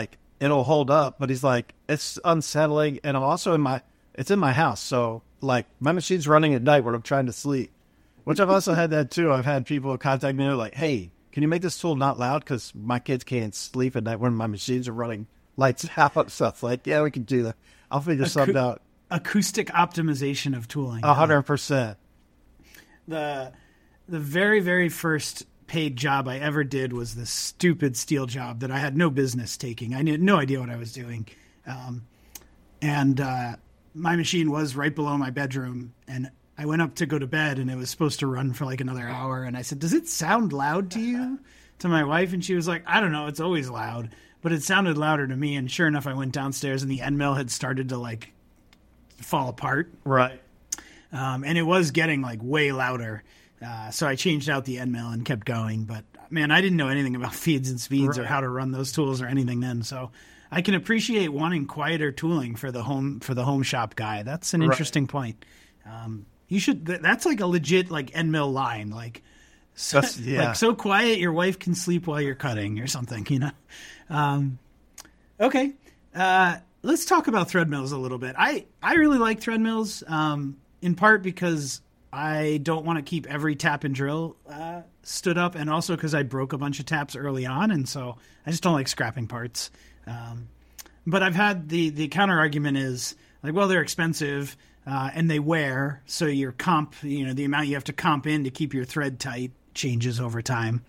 it'll hold up. But he's like, it's unsettling. And I'm also it's in my house. So like my machine's running at night when I'm trying to sleep, which I've also had that too. I've had people contact me like, hey, can you make this tool not loud? Because my kids can't sleep at night when my machines are running lights out. Stuff like, yeah, we can do that. I'll figure something out. Acoustic optimization of tooling. 100%. The very, very first paid job I ever did was this stupid steel job that I had no business taking. I had no idea what I was doing. And my machine was right below my bedroom, and I went up to go to bed, and it was supposed to run for like another hour. And I said, does it sound loud to you? To my wife, and she was like, I don't know, it's always loud. But it sounded louder to me, and sure enough, I went downstairs, and the end mill had started to like fall apart. Right. And it was getting like way louder. So I changed out the end mill and kept going. But man, I didn't know anything about feeds and speeds or how to run those tools or anything then. So I can appreciate wanting quieter tooling for the home shop guy. That's an interesting point. You should. That's like a legit like end mill line. Like so quiet your wife can sleep while you're cutting or something. You know. Okay. Let's talk about thread mills a little bit. I really like thread mills, in part because I don't want to keep every tap and drill stood up, and also because I broke a bunch of taps early on, and so I just don't like scrapping parts. But I've had the counter argument is like, well, they're expensive and they wear, so your comp, the amount you have to comp in to keep your thread tight changes over time.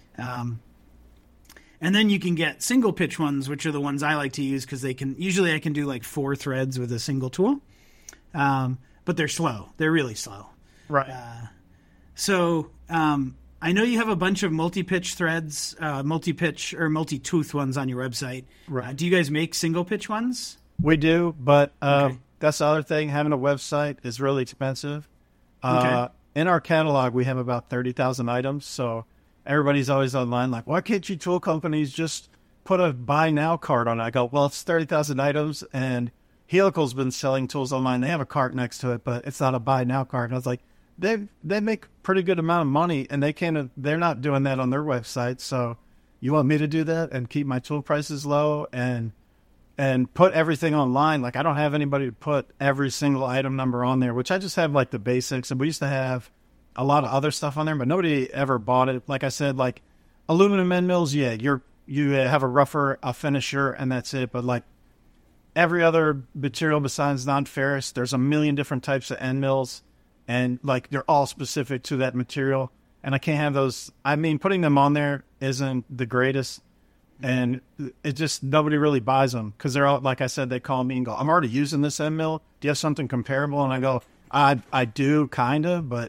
And then you can get single pitch ones, which are the ones I like to use because I can do like 4 threads with a single tool. But they're slow. They're really slow. Right. So I know you have a bunch of multi-pitch threads, multi-pitch or multi-tooth ones on your website. Right. Do you guys make single pitch ones? We do, but that's the other thing. Having a website is really expensive. In our catalog, we have about 30,000 items, so everybody's always online like, why can't you tool companies just put a buy now card on it? I go, well, it's 30,000 items, and Helical's been selling tools online. They have a cart next to it, but it's not a buy now card. And I was like, they make pretty good amount of money, and they're not doing that on their website. So you want me to do that and keep my tool prices low and put everything online? Like, I don't have anybody to put every single item number on there, which I just have like the basics. And we used to have a lot of other stuff on there, but nobody ever bought it. Like I said, like aluminum end mills, yeah, you have a rougher, a finisher, and that's it. But like every other material besides non-ferrous, there's a million different types of end mills, and like they're all specific to that material. And I can't have those. I mean, putting them on there isn't the greatest, and it just nobody really buys them because they're all, like I said, they call me and go, I'm already using this end mill. Do you have something comparable? And I go, I do kind of, but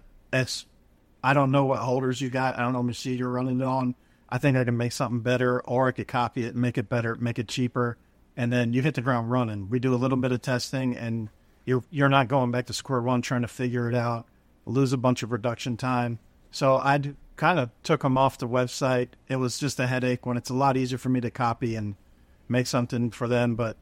I don't know what holders you got. I don't know what machine you're running it on. I think I can make something better, or I could copy it and make it better, make it cheaper. And then you hit the ground running. We do a little bit of testing, and you're not going back to square one trying to figure it out, lose a bunch of production time. So I kind of took them off the website. It was just a headache when it's a lot easier for me to copy and make something for them. But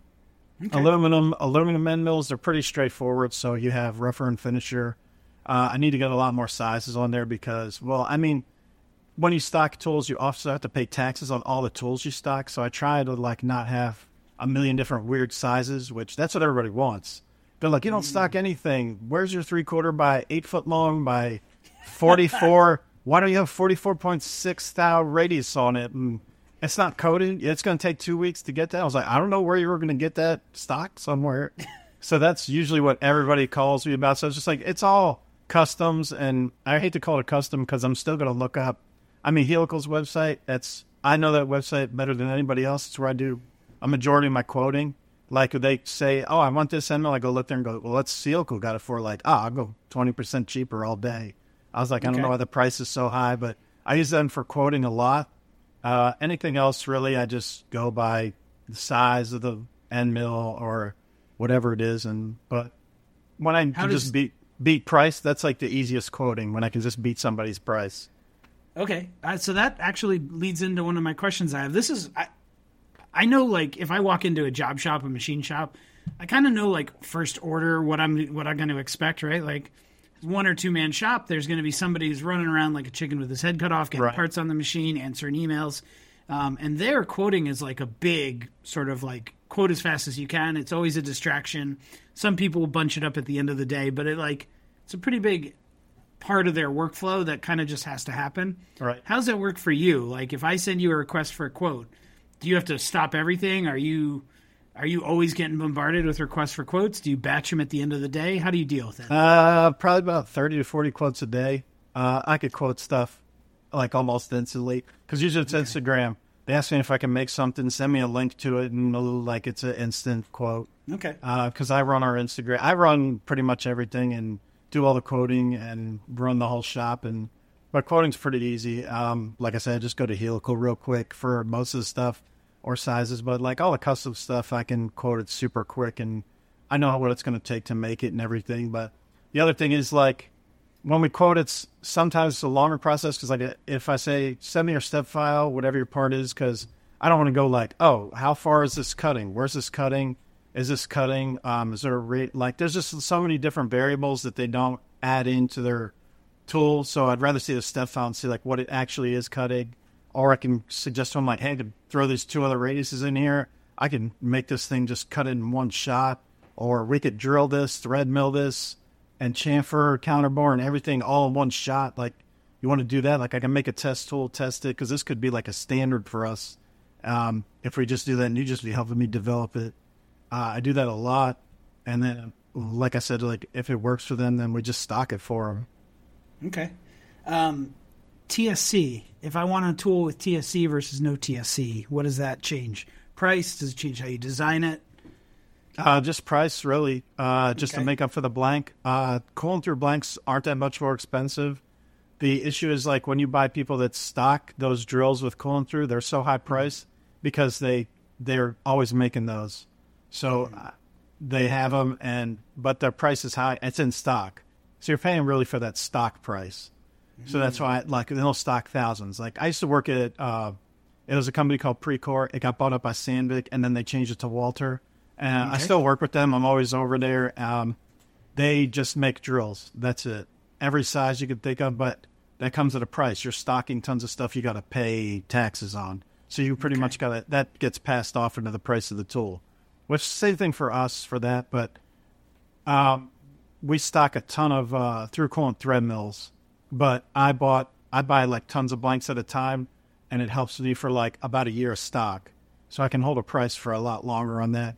aluminum end mills, they're pretty straightforward. So you have rougher and finisher. I need to get a lot more sizes on there because, well, I mean, when you stock tools, you also have to pay taxes on all the tools you stock. So I try to like not have a million different weird sizes, which that's what everybody wants. They're like, you don't stock anything. Where's your 3/4 by 8 foot long by 44? Why don't you have 44.6 thou radius on it? And it's not coated. It's going to take 2 weeks to get that. I was like, I don't know where you were going to get that stock somewhere. So that's usually what everybody calls me about. So it's just like, it's all customs, and I hate to call it custom because I'm still going to look up. I mean, Helical's website, I know that website better than anybody else. It's where I do a majority of my quoting. Like, they say, oh, I want this end mill. I go look there and go, well, let's Helical got it for like, I'll go 20% cheaper all day. I was like, I don't know why the price is so high, but I use them for quoting a lot. Anything else, really, I just go by the size of the end mill or whatever it is. But when I just beat price, that's like the easiest quoting, when I can just beat somebody's price. Okay. So that actually leads into one of my questions I have. I know, like, if I walk into a job shop, a machine shop, I kind of know, like, first order what I'm going to expect, right? Like, 1 or 2 man shop, there's going to be somebody who's running around like a chicken with his head cut off, getting parts on the machine, answering emails. And their quoting is like a big sort of like quote as fast as you can. It's always a distraction. Some people will bunch it up at the end of the day, but it's a pretty big part of their workflow that kind of just has to happen. Right. How's that work for you? Like if I send you a request for a quote, do you have to stop everything? Are you always getting bombarded with requests for quotes? Do you batch them at the end of the day? How do you deal with it? Probably about 30 to 40 quotes a day. I could quote stuff like almost instantly because usually it's Instagram. They ask me if I can make something, send me a link to it, and like it's an instant quote. Okay. Because I run our Instagram. I run pretty much everything and do all the quoting and run the whole shop. But quoting's pretty easy. Like I said, just go to Helical real quick for most of the stuff or sizes. But like all the custom stuff, I can quote it super quick, and I know what it's going to take to make it and everything. But the other thing is like when we quote, it's sometimes a longer process because like if I say send me your step file, whatever your part is, because I don't want to go like, oh, how far is this cutting? Where's this cutting? Is this cutting? Is there a rate? Like there's just so many different variables that they don't add into their tool. So I'd rather see the step file and see like what it actually is cutting. Or I can suggest to them like, hey, to throw these 2 other radiuses in here. I can make this thing just cut it in one shot. Or we could drill this, thread mill this, and chamfer, counterbore, and everything all in one shot. Like, you want to do that? Like, I can make a test tool, test it, because this could be like a standard for us. If we just do that, and you just be helping me develop it. I do that a lot. And then, like I said, like if it works for them, then we just stock it for them. Okay. TSC. If I want a tool with TSC versus no TSC, what does that change? Price? Does it change how you design it? Just price, really. Just to make up for the blank. Cooling through blanks aren't that much more expensive. The issue is like when you buy people that stock those drills with cooling through, they're so high priced because they're always making those. So they have them, but their price is high. It's in stock. So you're paying really for that stock price. So that's why, like, they'll stock thousands. Like, I used to work at, it was a company called Precor. It got bought up by Sandvik, and then they changed it to Walter. And I still work with them. I'm always over there. They just make drills. That's it. Every size you could think of, but that comes at a price. You're stocking tons of stuff you got to pay taxes on. So you pretty much got to, that gets passed off into the price of the tool. Which, same thing for us for that, but we stock a ton of through coolant thread mills. But I buy like tons of blanks at a time, and it helps me for like about a year of stock. So I can hold a price for a lot longer on that.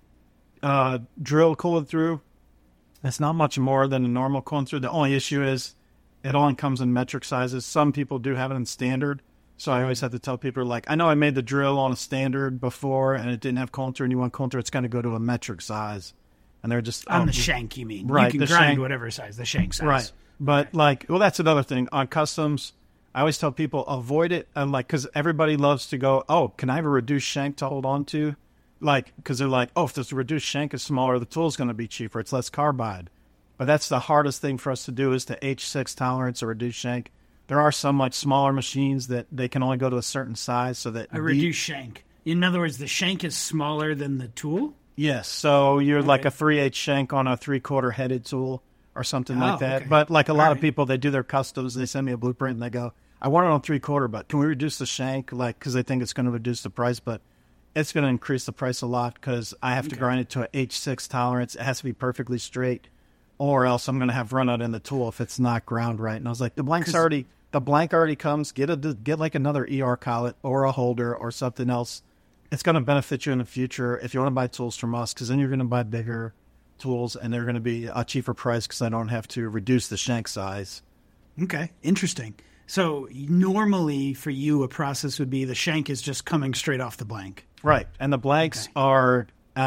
Drill cooling through, it's not much more than a normal cooling through. The only issue is it only comes in metric sizes. Some people do have it in standard. So I always have to tell people, like, I know I made the drill on a standard before, and it didn't have coolant through, and you want coolant through, it's going to go to a metric size. And they're just... On the shank, you mean? Right. You can grind whatever size, the shank size. Right. But, like, well, that's another thing. On customs, I always tell people, avoid it. And, like, because everybody loves to go, oh, can I have a reduced shank to hold on to? Like, because they're like, oh, if this reduced shank is smaller, the tool's going to be cheaper. It's less carbide. But that's the hardest thing for us to do is to H6 tolerance or reduced shank. There are some, like, smaller machines that they can only go to a certain size so that... A reduced shank. In other words, the shank is smaller than the tool? Yes. So you're like a 3/8 shank on a 3/4 headed tool or something like that. Okay. But like a lot of people, they do their customs. They send me a blueprint and they go, I want it on 3/4, but can we reduce the shank? Like, because they think it's going to reduce the price, but it's going to increase the price a lot because I have to grind it to an H6 tolerance. It has to be perfectly straight, or else I'm going to have run out in the tool if it's not ground right. And I was like, the blank already comes. Get like another ER collet or a holder or something else. It's going to benefit you in the future if you want to buy tools from us, because then you're going to buy bigger tools and they're going to be a cheaper price because I don't have to reduce the shank size. Okay, interesting. So normally for you, a process would be the shank is just coming straight off the blank. Right, and the blanks are,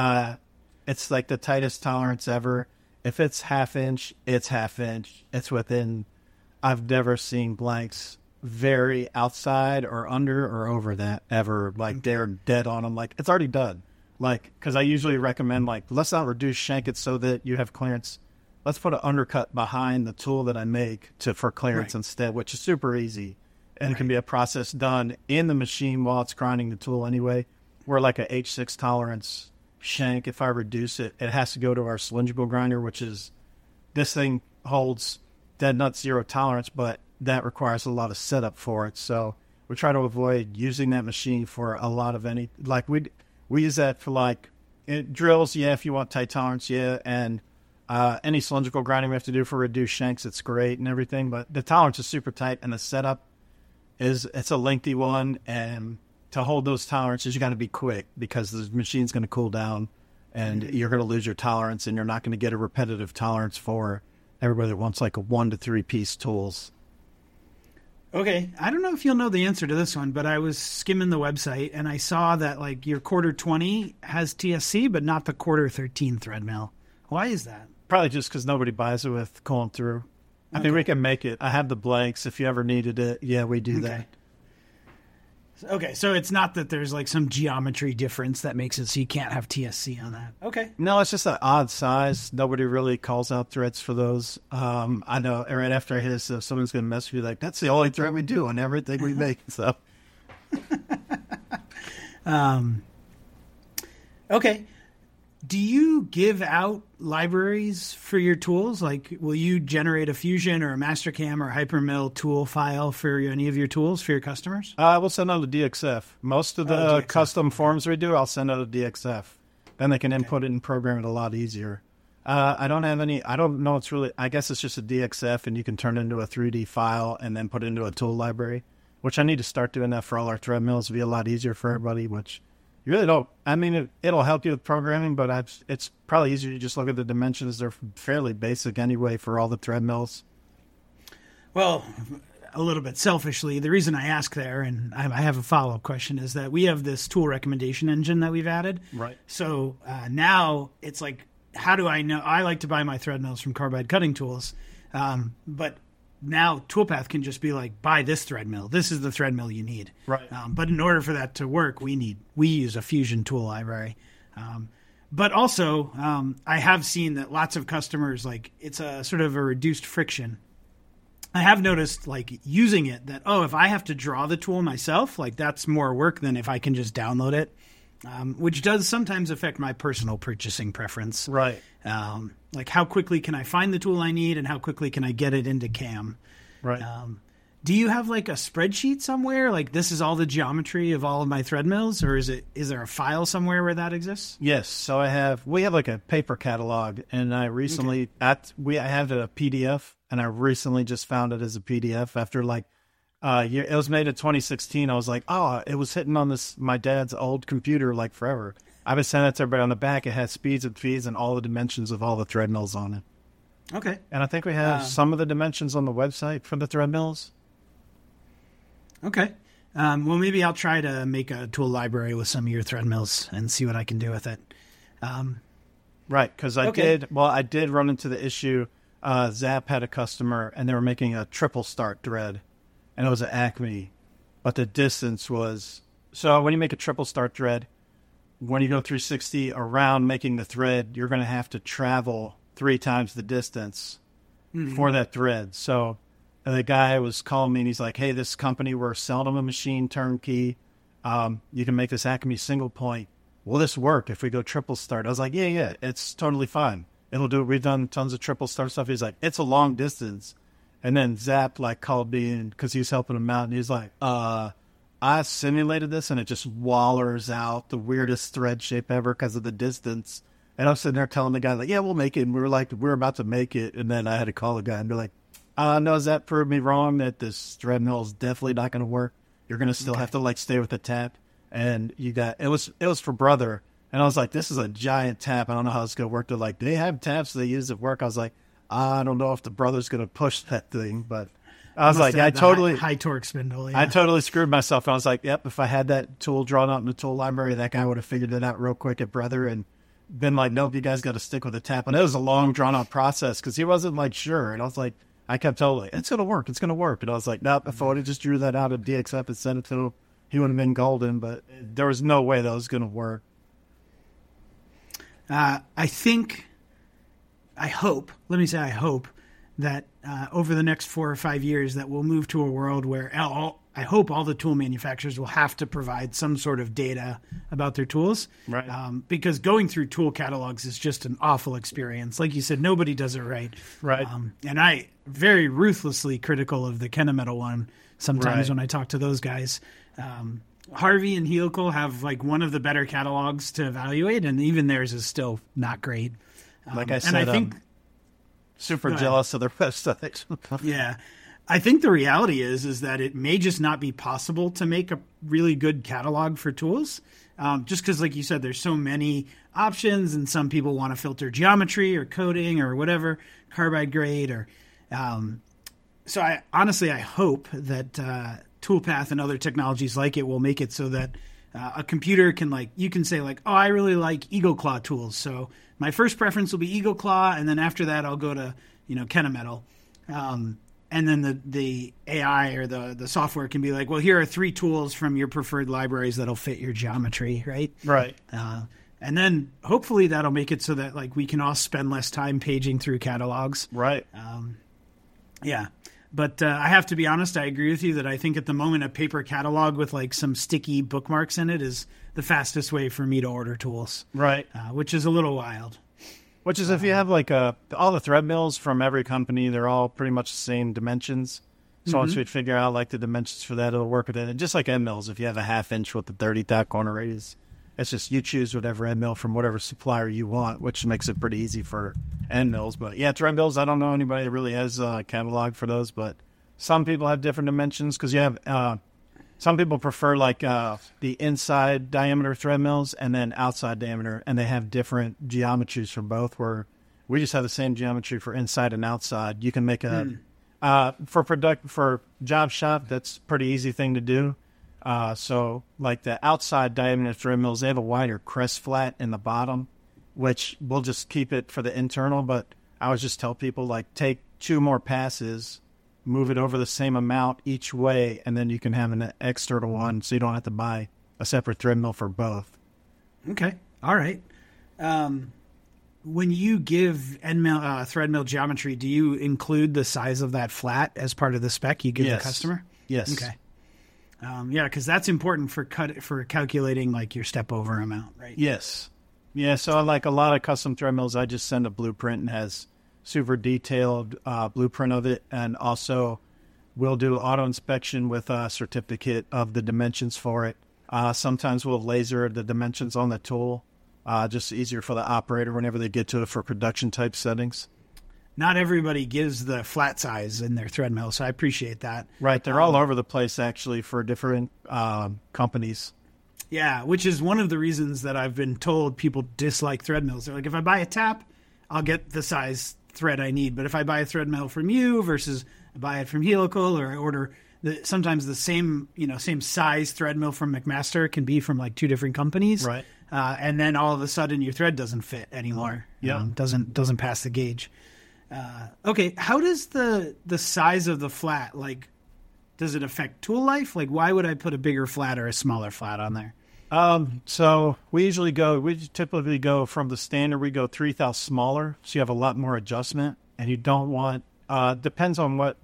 it's like the tightest tolerance ever. If it's 1/2 inch, it's 1/2 inch. It's within, I've never seen blanks vary outside or under or over that ever. Like, they're dead on them. Like, it's already done. Like, because I usually recommend, like, let's not reduce shank it so that you have clearance. Let's put an undercut behind the tool that I make for clearance instead, which is super easy. And it can be a process done in the machine while it's grinding the tool anyway. Where like a H6 tolerance shank, if I reduce it, it has to go to our cylindrical grinder, which is, this thing holds dead nut 0 tolerance, but that requires a lot of setup for it. So we try to avoid using that machine for a lot of any, like we use that for like drills. Yeah. If you want tight tolerance. Yeah. And any cylindrical grinding we have to do for reduced shanks, it's great and everything, but the tolerance is super tight and the setup it's a lengthy one. And to hold those tolerances, you got to be quick because the machine's going to cool down and you're going to lose your tolerance and you're not going to get a repetitive tolerance for everybody that wants like a 1 to 3 piece tools. Okay. I don't know if you'll know the answer to this one, but I was skimming the website and I saw that like your quarter 20 has TSC, but not the quarter 13 thread mill. Why is that? Probably just because nobody buys it with cooling through. I mean, we can make it. I have the blanks. If you ever needed it, yeah, we do that. Okay, so it's not that there's like some geometry difference that makes it so you can't have TSC on that. Okay. No, it's just an odd size. Nobody really calls out threads for those. I know right after I hit this, someone's going to mess with you like, that's the only thread we do on everything we make. So, okay. Do you give out libraries for your tools? Like, will you generate a Fusion or a Mastercam or Hypermill tool file for any of your tools for your customers? I will send out a DXF. Most of the custom forms we do, I'll send out a DXF. Then they can input it and program it a lot easier. I don't have any, I don't know. It's really, I guess it's just a DXF and you can turn it into a 3D file and then put it into a tool library, which I need to start doing that for all our thread mills. It'll be a lot easier for everybody, which you really don't. I mean, it'll help you with programming, but it's probably easier to just look at the dimensions. They're fairly basic anyway for all the thread mills. Well, a little bit selfishly, the reason I ask there, and I have a follow-up question, is that we have this tool recommendation engine that we've added. Right. So now it's like, how do I know? I like to buy my thread mills from Carbide Cutting Tools, but now Toolpath can just be like, buy this thread mill. This is the thread mill you need. Right. But in order for that to work, we use a Fusion tool library. But also, I have seen that lots of customers, like, it's a sort of a reduced friction. I have noticed, like, using it that, if I have to draw the tool myself, like, that's more work than if I can just download it, which does sometimes affect my personal purchasing preference. Right. Like, how quickly can I find the tool I need and how quickly can I get it into CAM? Right. Do you have, like, a spreadsheet somewhere? Like, this is all the geometry of all of my thread mills, or is there a file somewhere where that exists? Yes. So we have like a paper catalog, and I recently I have a PDF, and I recently just found it as a PDF after like it was made in 2016. I was like, it was hitting on my dad's old computer like forever. I've been sending it to everybody. On the back, it has speeds and feeds and all the dimensions of all the thread mills on it. Okay. And I think we have some of the dimensions on the website for the thread mills. Okay. Well, maybe I'll try to make a tool library with some of your thread mills and see what I can do with it. Right, because I did run into the issue. Zap had a customer, and they were making a triple start thread, and it was an Acme, but the distance was... So when you make a triple start thread, when you go 360 around making the thread, you're going to have to travel 3 times the distance for that thread. So the guy was calling me, and he's like, hey, this company, we're selling them a machine turnkey. You can make this Acme single point. Will this work if we go triple start? I was like, yeah, it's totally fine. It'll do it. We've done tons of triple start stuff. He's like, it's a long distance. And then Zap like called me in because he was helping him out. And he's like, I simulated this and it just wallers out the weirdest thread shape ever because of the distance. And I'm sitting there telling the guy like, yeah, we'll make it. And we were like, we're about to make it. And then I had to call the guy and be like, no, Zap proved me wrong that this thread mill is definitely not going to work. You're going to still have to like stay with the tap. And it was for brother. And I was like, this is a giant tap. I don't know how it's going to work. They're like, they have taps they use at work. I was like, I don't know if the brother's going to push that thing. But I was like, high torque spindle. Yeah. I totally screwed myself. I was like, yep, if I had that tool drawn out in the tool library, that guy would have figured it out real quick at brother and been like, nope, you guys got to stick with the tap. And it was a long drawn out process because he wasn't like sure. And I was like, I kept telling him, it's going to work. It's going to work. And I was like, nope, if I would have just drew that out of DXF and sent it to him, he would have been golden. But there was no way that was going to work. I hope that over the next 4 or 5 years that we'll move to a world where I hope all the tool manufacturers will have to provide some sort of data about their tools. Right. Because going through tool catalogs is just an awful experience. Like you said, nobody does it right. Right. And I very ruthlessly critical of the Kennametal one. sometimes Right. when I talk to those guys. Harvey and Helical have like one of the better catalogs to evaluate, and even theirs is still not great. Like I and said, I think super Go ahead. jealous of their websites. yeah, I think the reality is that it may just not be possible to make a really good catalog for tools. Just because, like you said, there's so many options, and some people want to filter geometry or coding or whatever, carbide grade or. So I hope that Toolpath and other technologies like it will make it so that a computer can you can say oh, I really like Eagle Claw tools, so my first preference will be Eagle Claw, and then after that I'll go to Kennametal. And then the AI or the software can be like, well, here are 3 tools from your preferred libraries that'll fit your geometry, right? Right. And then hopefully that'll make it so that we can all spend less time paging through catalogs. Right. Yeah. But I have to be honest, I agree with you that I think at the moment a paper catalog with some sticky bookmarks in it is the fastest way for me to order tools. Right. Which is a little wild. Which is if you have all the thread mills from every company, they're all pretty much the same dimensions. So once we figure out the dimensions for that, it'll work with it. And just like end mills, if you have a 1/2 inch with a 30th corner radius, it's just you choose whatever end mill from whatever supplier you want, which makes it pretty easy for end mills. But yeah, thread mills, I don't know anybody that really has a catalog for those, but some people have different dimensions because you have some people prefer the inside diameter thread mills and then outside diameter, and they have different geometries for both, where we just have the same geometry for inside and outside. You can make a for job shop, that's a pretty easy thing to do. So the outside diameter thread mills, they have a wider crest flat in the bottom, which we'll just keep it for the internal. But I always just tell people take 2 more passes, move it over the same amount each way, and then you can have an external one, so you don't have to buy a separate thread mill for both. Okay. All right. When you give end mill, thread mill geometry, do you include the size of that flat as part of the spec you give the customer? Yes. Okay. Yeah, because that's important for calculating your step over amount, right? Yes. Yeah, so a lot of custom thread mills, I just send a blueprint and has super detailed blueprint of it, and also we'll do auto inspection with a certificate of the dimensions for it. Sometimes we'll laser the dimensions on the tool, just easier for the operator whenever they get to it for production type settings. Not everybody gives the flat size in their thread mill, so I appreciate that. Right, they're all over the place actually for different companies. Yeah, which is one of the reasons that I've been told people dislike thread mills. They're like, if I buy a tap, I'll get the size thread I need. But if I buy a thread mill from you versus I buy it from Helical, or I order sometimes the same size thread mill from McMaster can be from 2 different companies. Right. And then all of a sudden your thread doesn't fit anymore. Yeah. Doesn't pass the gauge. Okay. How does the size of the flat, does it affect tool life? Why would I put a bigger flat or a smaller flat on there? So we typically go from the standard, we go 3/1000 smaller, so you have a lot more adjustment, and you don't want, depends on what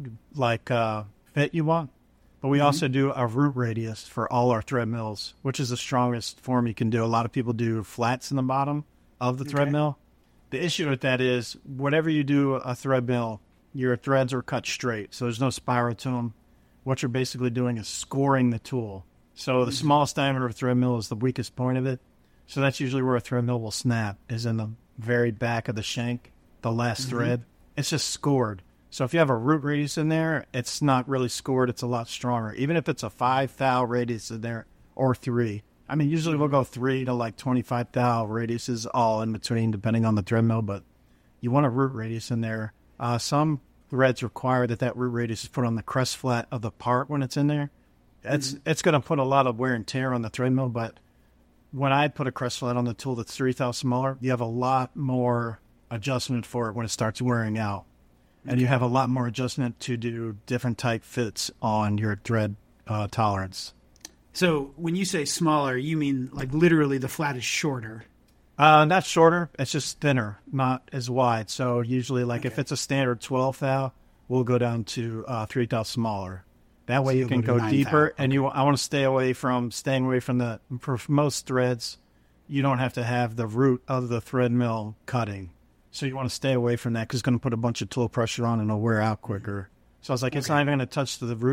fit you want, but we also do a root radius for all our thread mills, which is the strongest form you can do. A lot of people do flats in the bottom of the thread mill. The issue with that is whenever you do a thread mill, your threads are cut straight, so there's no spiral to them. What you're basically doing is scoring the tool. So the smallest diameter of thread mill is the weakest point of it. So that's usually where a thread mill will snap, is in the very back of the shank, the last thread. It's just scored. So if you have a root radius in there, it's not really scored. It's a lot stronger. Even if it's a 5 thou radius in there or 3. I mean, usually we'll go 3 to 25 thou radiuses all in between, depending on the thread mill. But you want a root radius in there. Some threads require that root radius is put on the crest flat of the part when it's in there. It's going to put a lot of wear and tear on the thread mill, but when I put a crest flat on the tool that's 3/1000 smaller, you have a lot more adjustment for it when it starts wearing out. And you have a lot more adjustment to do different type fits on your thread tolerance. So when you say smaller, you mean literally the flat is shorter? Not shorter, it's just thinner, not as wide. So usually if it's a standard 12 thou, we'll go down to 3/1000 smaller. That way you can go deeper, and I want to stay away from for most threads, you don't have to have the root of the thread mill cutting. So you want to stay away from that because it's going to put a bunch of tool pressure on and it'll wear out quicker. So I was like, it's not even going to touch the root.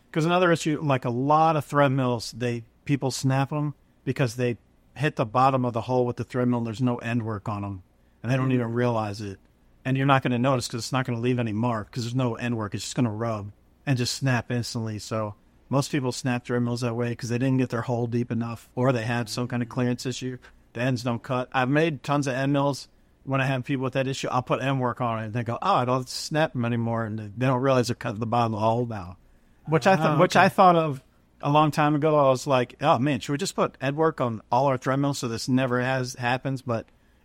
Because another issue, like a lot of thread mills, people snap them because they hit the bottom of the hole with the thread mill and there's no end work on them. And they don't even realize it. And you're not going to notice because it's not going to leave any mark because there's no end work. It's just going to rub and just snap instantly. So most people snap thread mills that way because they didn't get their hole deep enough or they had some kind of clearance issue. The ends don't cut. I've made tons of end mills. When I have people with that issue, I'll put end work on it and they go, I don't snap them anymore. And they don't realize they're cutting the bottom of the hole now. Which I thought of a long time ago. I was like, oh man, should we just put end work on all our thread mills so this never happens? But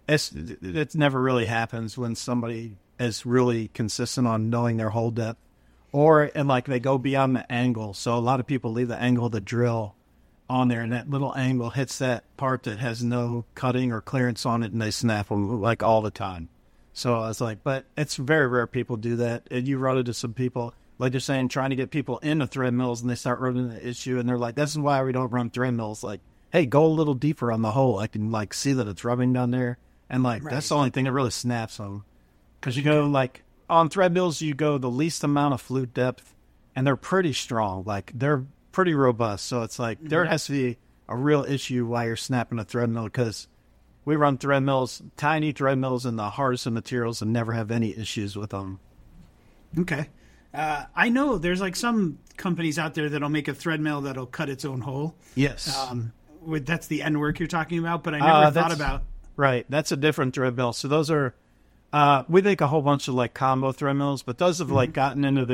it never really happens when somebody is really consistent on knowing their hole depth, and like they go beyond the angle. So a lot of people leave the angle of the drill on there, and that little angle hits that part that has no cutting or clearance on it, and they snap them like all the time. So I was like, but it's very rare people do that. And you run into some people, like you're saying, trying to get people into thread mills, and they start running the issue, and they're like, this is why we don't run thread mills. Like, hey, go a little deeper on the hole. I can like see that it's rubbing down there. And like, that's the only thing that really snaps them. Because you go like, on thread mills, you go the least amount of flute depth, and they're pretty strong. Like, they're pretty robust. So it's like, there has to be a real issue while you're snapping a thread mill, because we run thread mills, tiny thread mills in the hardest of materials, and never have any issues with them. Okay. I know there's like some companies out there that'll make a thread mill that'll cut its own hole. Yes. That's the end work you're talking about, but I never thought about. Right. That's a different thread mill. So those are, we make a whole bunch of like combo thread mills, but those have like gotten into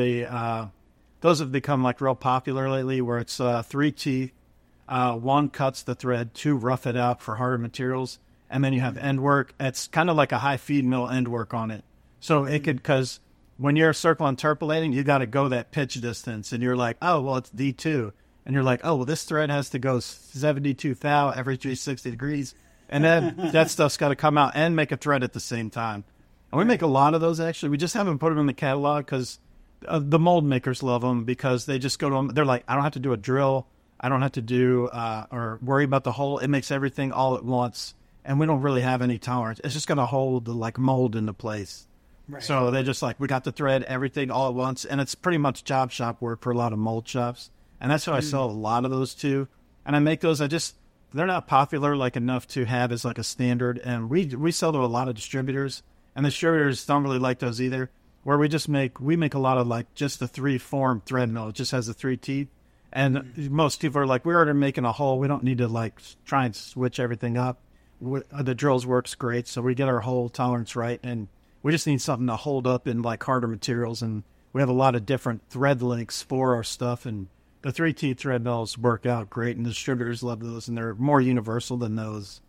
those have become like real popular lately, where it's 3 teeth. One cuts the thread, 2 rough it out for harder materials. And then you have end work. It's kind of like a high feed mill end work on it. So it could, because when you're circle interpolating, you got to go that pitch distance. And you're like, oh, well, it's D2. And you're like, oh, well, this thread has to go 72 thou every 360 degrees. And then that stuff's got to come out and make a thread at the same time. And we make a lot of those, actually. We just haven't put them in the catalog because the mold makers love them, because they just go to them. They're like, I don't have to do a drill. I don't have to do or worry about the hole. It makes everything all at once. And we don't really have any tolerance. It's just going to hold the like mold into place. Right. So they're just like, we got the thread, everything all at once. And it's pretty much job shop work for a lot of mold shops. And that's who I sell a lot of those to. And I make those, they're not popular like enough to have as like a standard. And we sell to a lot of distributors. And the distributors don't really like those either. Where we make a lot of like just the 3-form thread mill. It just has the 3 teeth. And most people are like, we're already making a hole. We don't need to like try and switch everything up. The drills works great. So we get our hole tolerance right. And we just need something to hold up in like harder materials. And we have a lot of different thread lengths for our stuff. And the 3 teeth thread mills work out great. And the distributors love those. And they're more universal than those.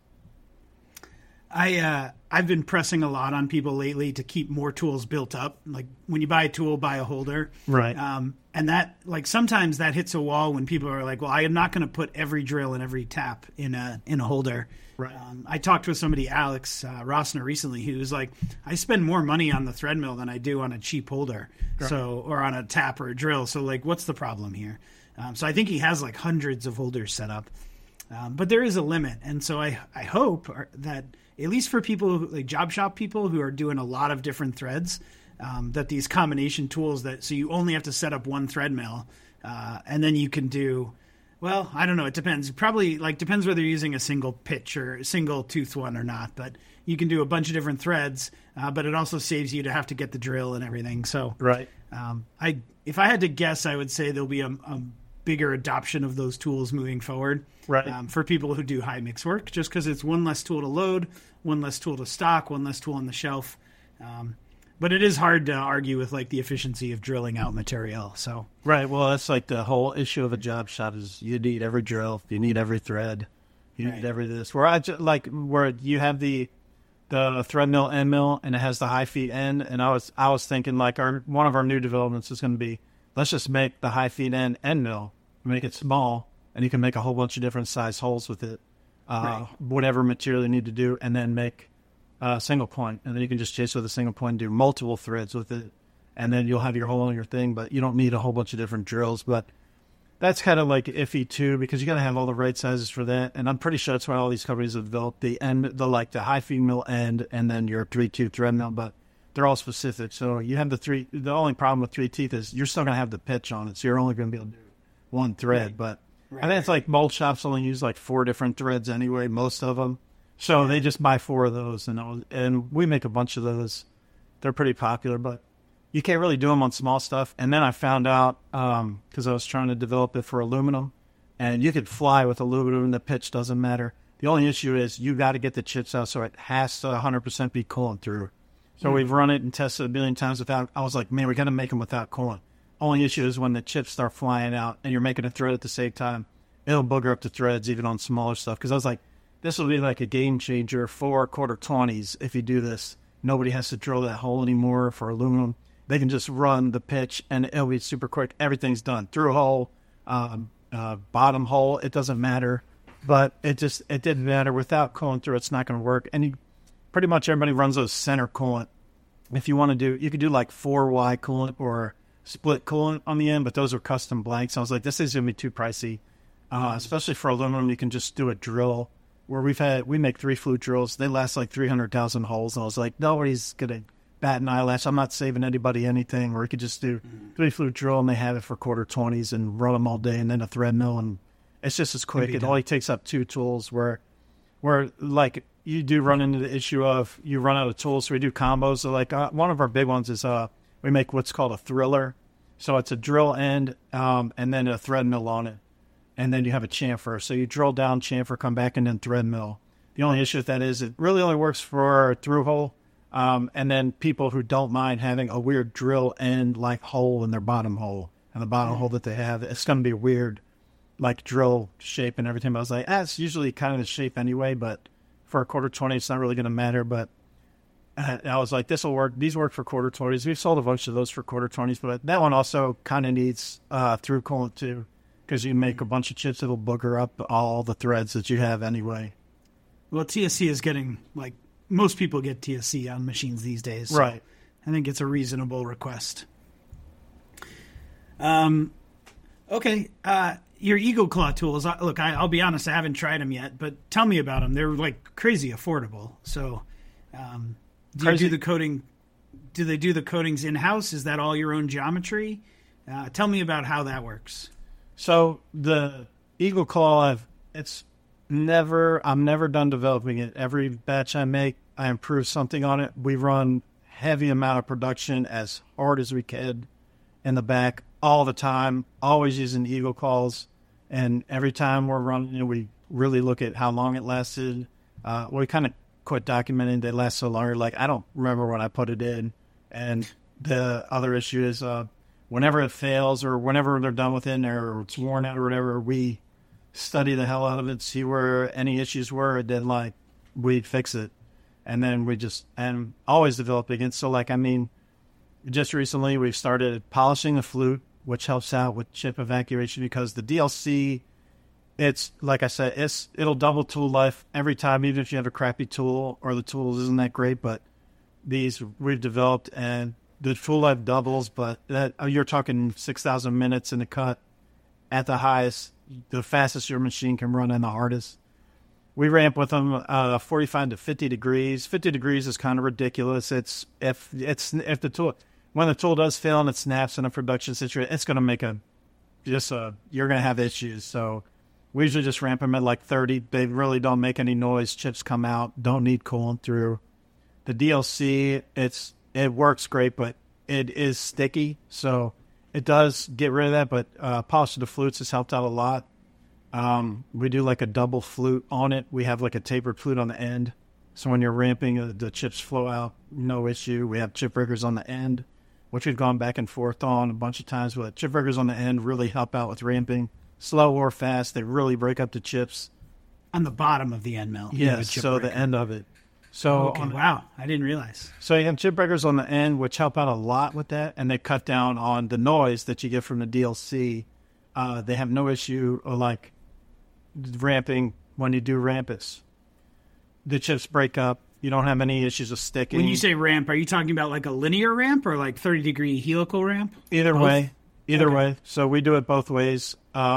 I've been pressing a lot on people lately to keep more tools built up. Like when you buy a tool, buy a holder. Right. And that, like, sometimes that hits a wall when people are like, well, I am not going to put every drill and every tap in a holder. Right. I talked with somebody, Alex Rossner, recently, who was like, I spend more money on the thread mill than I do on a cheap holder. Right. or on a tap or a drill. So like, what's the problem here? So I think he has like hundreds of holders set up. But there is a limit. And so I hope that, at least for people like job shop people who are doing a lot of different threads, that these combination tools so you only have to set up one thread mill, and then you can do, well, I don't know. It depends. Probably depends whether you're using a single pitch or a single tooth one or not, but you can do a bunch of different threads, but it also saves you to have to get the drill and everything. So right. If I had to guess, I would say there'll be a bigger adoption of those tools moving forward, right? For people who do high mix work, just because it's one less tool to load, one less tool to stock, one less tool on the shelf. But it is hard to argue with like the efficiency of drilling out material. So right. Well, that's like the whole issue of a job shop is you need every drill, you need every thread, you need every this. Where where you have the thread mill end mill and it has the high feet end, and I was thinking like one of our new developments is going to be, let's just make the high feet end mill, make it small, and you can make a whole bunch of different size holes with it, whatever material you need to do, and then make a single point. And then you can just chase with a single point and do multiple threads with it, and then you'll have your hole in your thing, but you don't need a whole bunch of different drills. But that's kind of like iffy too, because you got to have all the right sizes for that. And I'm pretty sure that's why all these companies have developed the high feed mill end and then your 3-tooth thread mill, but they're all specific. So you have the only problem with 3 teeth is you're still going to have the pitch on it. So you're only going to be able to do one thread. But I think it's like mold shops only use like 4 different threads anyway, most of them. So they just buy 4 of those, and we make a bunch of those. They're pretty popular, but you can't really do them on small stuff. And then I found out, because I was trying to develop it for aluminum, and you could fly with aluminum, the pitch doesn't matter. The only issue is you got to get the chips out, so it has to 100% be coolant through. So we've run it and tested a billion times without. I was like, man, we got to make them without coolant. Only issue is when the chips start flying out and you're making a thread at the same time, it'll booger up the threads even on smaller stuff. Because I was like, this will be like a game changer for quarter 20s if you do this. Nobody has to drill that hole anymore for aluminum. They can just run the pitch and it'll be super quick. Everything's done. Through a hole, bottom hole, it doesn't matter. But it didn't matter. Without coolant through, it's not going to work. And pretty much everybody runs those center coolant. If you want to do, you could do like 4Y coolant or split coolant on the end, but those are custom blanks. I was like, this is going to be too pricey. Especially for aluminum, you can just do a drill. Where we make 3 flute drills. They last like 300,000 holes. And I was like, nobody's going to bat an eyelash. I'm not saving anybody anything. Or you could just do 3 flute drill and they have it for quarter 20s and run them all day and then a thread mill. And it's just as quick. It only takes up 2 tools where like you do run into the issue of you run out of tools. So we do combos. So like one of our big ones is we make what's called a thriller. So it's a drill end and then a thread mill on it. And then you have a chamfer. So you drill down, chamfer, come back, and then thread mill. The only issue with that is it really only works for a through hole. And then people who don't mind having a weird drill end like hole in their bottom hole. And the bottom hole that they have, it's going to be a weird like drill shape and everything. But I was like, it's usually kind of the shape anyway. But for a quarter 20, it's not really going to matter. But I was like, this will work. These work for quarter 20s. We've sold a bunch of those for quarter 20s. But that one also kind of needs through coolant too. Because you make a bunch of chips, it'll booger up all the threads that you have anyway. Well, TSC is getting, like, most people get TSC on machines these days. So right. I think it's a reasonable request. Okay. Your Eagle Claw tools, look, I'll be honest, I haven't tried them yet, but tell me about them. They're, like, crazy affordable. So do you do the coating? Do they do the coatings in-house? Is that all your own geometry? Tell me about how that works. So the Eagle Claw, I'm never done developing it. Every batch I make, I improve something on it. We run heavy amount of production as hard as we can in the back all the time, always using Eagle Claws. And every time we're running, we really look at how long it lasted. We kind of quit documenting they last so long. Like, I don't remember when I put it in. And the other issue is whenever it fails or whenever they're done with it or it's worn out or whatever, we study the hell out of it, see where any issues were, and then, like, we'd fix it. And then and always developing it. So, like, I mean, just recently we've started polishing the flute, which helps out with chip evacuation because the DLC, it's, like I said, it'll double tool life every time, even if you have a crappy tool or the tool isn't that great. But these we've developed and the tool life doubles, but you're talking 6,000 minutes in the cut at the highest, the fastest your machine can run and the hardest. We ramp with them 45 to 50 degrees. 50 degrees is kind of ridiculous. If the tool, when the tool does fail and it snaps in a production situation, it's going to make you're going to have issues. So we usually just ramp them at like 30. They really don't make any noise. Chips come out, don't need coolant through. The DLC, it works great, but it is sticky, so it does get rid of that. But polishing the flutes has helped out a lot. We do like a double flute on it. We have like a tapered flute on the end, so when you're ramping, the chips flow out, no issue. We have chip riggers on the end, which we've gone back and forth on a bunch of times. But chip riggers on the end really help out with ramping, slow or fast. They really break up the chips. On the bottom of the end mill. Yes, so breaker. The end of it. So okay, wow, I didn't realize. So you have chip breakers on the end, which help out a lot with that, and they cut down on the noise that you get from the DLC. They have no issue like ramping when you do rampus. The chips break up. You don't have any issues of sticking. When you say ramp, are you talking about like a linear ramp or like 30-degree helical ramp? Either way. So we do it both ways.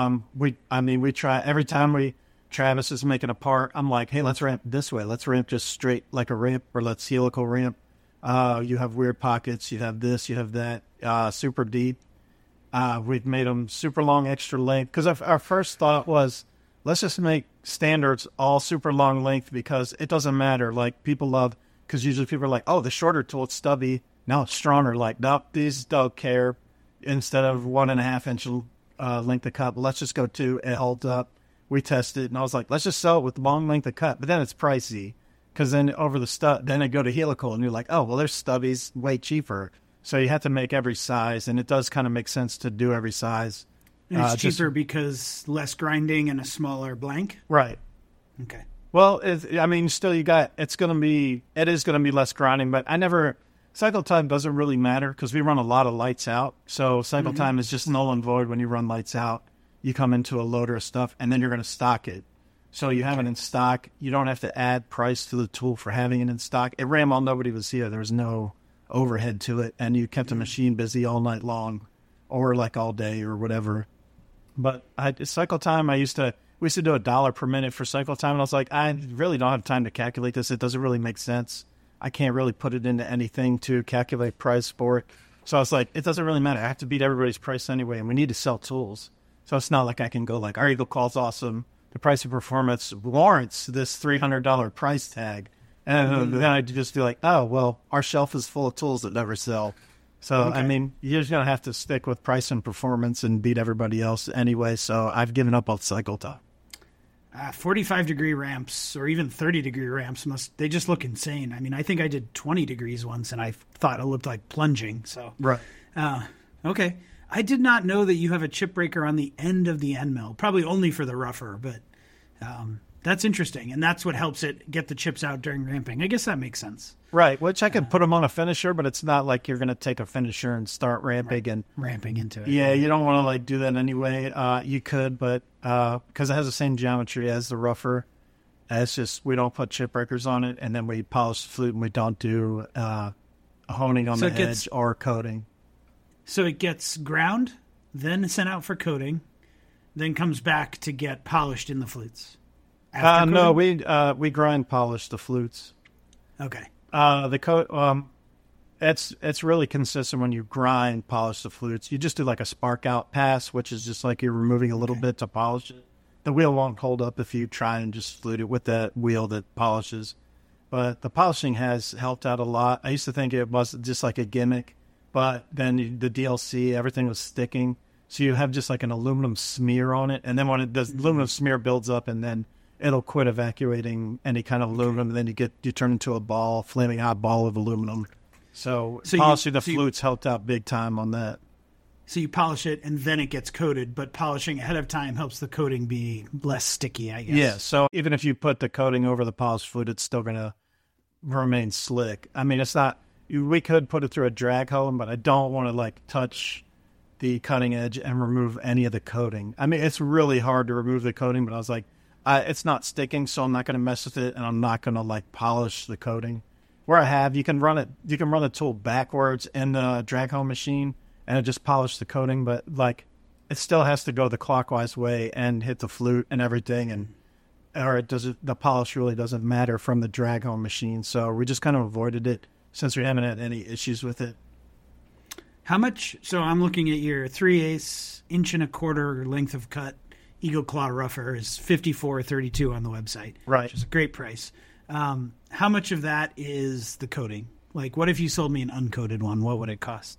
We try every time Travis is making a part, I'm like, hey, let's ramp this way. Let's ramp just straight like a ramp, or let's helical ramp. You have weird pockets. You have this, you have that, super deep. We've made them super long, extra length. Because our first thought was, let's just make standards all super long length because it doesn't matter. Like, people love, because usually people are like, oh, the shorter tool, it's stubby. Now it's stronger. Like, nope, these don't care. Instead of 1.5 inch length of cut, let's just go 2. It holds up. We tested, and I was like, let's just sell it with long length of cut. But then it's pricey, because then over the then I go to helical, and you're like, oh, well, there's stubbies way cheaper. So you have to make every size, and it does kind of make sense to do every size. And it's cheaper because less grinding and a smaller blank? Right. Okay. Well, still it is going to be less grinding, but cycle time doesn't really matter because we run a lot of lights out. So cycle time is just null and void when you run lights out. You come into a loader of stuff, and then you're going to stock it. So you have it in stock. You don't have to add price to the tool for having it in stock. It ran while nobody was here. There was no overhead to it, and you kept the machine busy all night long or like all day or whatever. But cycle time, we used to do $1 per minute for cycle time, and I was like, I really don't have time to calculate this. It doesn't really make sense. I can't really put it into anything to calculate price for it. So I was like, it doesn't really matter. I have to beat everybody's price anyway, and we need to sell tools. So it's not like I can go like, our Eagle Claw's awesome. The price of performance warrants this $300 price tag. And then I just be like, oh, well, our shelf is full of tools that never sell. So, you're just going to have to stick with price and performance and beat everybody else anyway. So I've given up on cycle time. 45-degree ramps or even 30-degree ramps, they just look insane. I mean, I think I did 20 degrees once, and I thought it looked like plunging. So right. Okay. I did not know that you have a chip breaker on the end of the end mill, probably only for the rougher, but that's interesting. And that's what helps it get the chips out during ramping. I guess that makes sense. Right, which I could put them on a finisher, but it's not like you're going to take a finisher and start ramping. Right. And ramping into it. Yeah, you don't want to do that anyway. You could, but because it has the same geometry as the rougher, it's just we don't put chip breakers on it, and then we polish the flute, and we don't do honing on the edge or coating. So it gets ground, then sent out for coating, then comes back to get polished in the flutes. No, we grind polish the flutes. Okay. The coat, it's really consistent when you grind polish the flutes. You just do like a spark out pass, which is just like you're removing a little bit to polish it. The wheel won't hold up if you try and just flute it with that wheel that polishes. But the polishing has helped out a lot. I used to think it was just like a gimmick, but then the DLC, everything was sticking. So you have just like an aluminum smear on it. And then when the aluminum smear builds up, and then it'll quit evacuating any kind of aluminum, and then you turn into a flaming hot ball of aluminum. So polishing the flutes helped out big time on that. So you polish it, and then it gets coated, but polishing ahead of time helps the coating be less sticky, I guess. Yeah, so even if you put the coating over the polished flute, it's still going to remain slick. I mean, it's not... We could put it through a drag hole, but I don't want to, touch the cutting edge and remove any of the coating. I mean, it's really hard to remove the coating, but I was like, it's not sticking, so I'm not going to mess with it, and I'm not going to polish the coating. Where I have, you can run the tool backwards in the drag hole machine, and it just polish the coating, but it still has to go the clockwise way and hit the flute and everything, the polish really doesn't matter from the drag hole machine. So we just kind of avoided it since we haven't had any issues with it. How much? So I'm looking at your 3/8 inch and a quarter length of cut Eagle Claw rougher is $54.32 on the website, right? Which is a great price. How much of that is the coating? What if you sold me an uncoated one? What would it cost?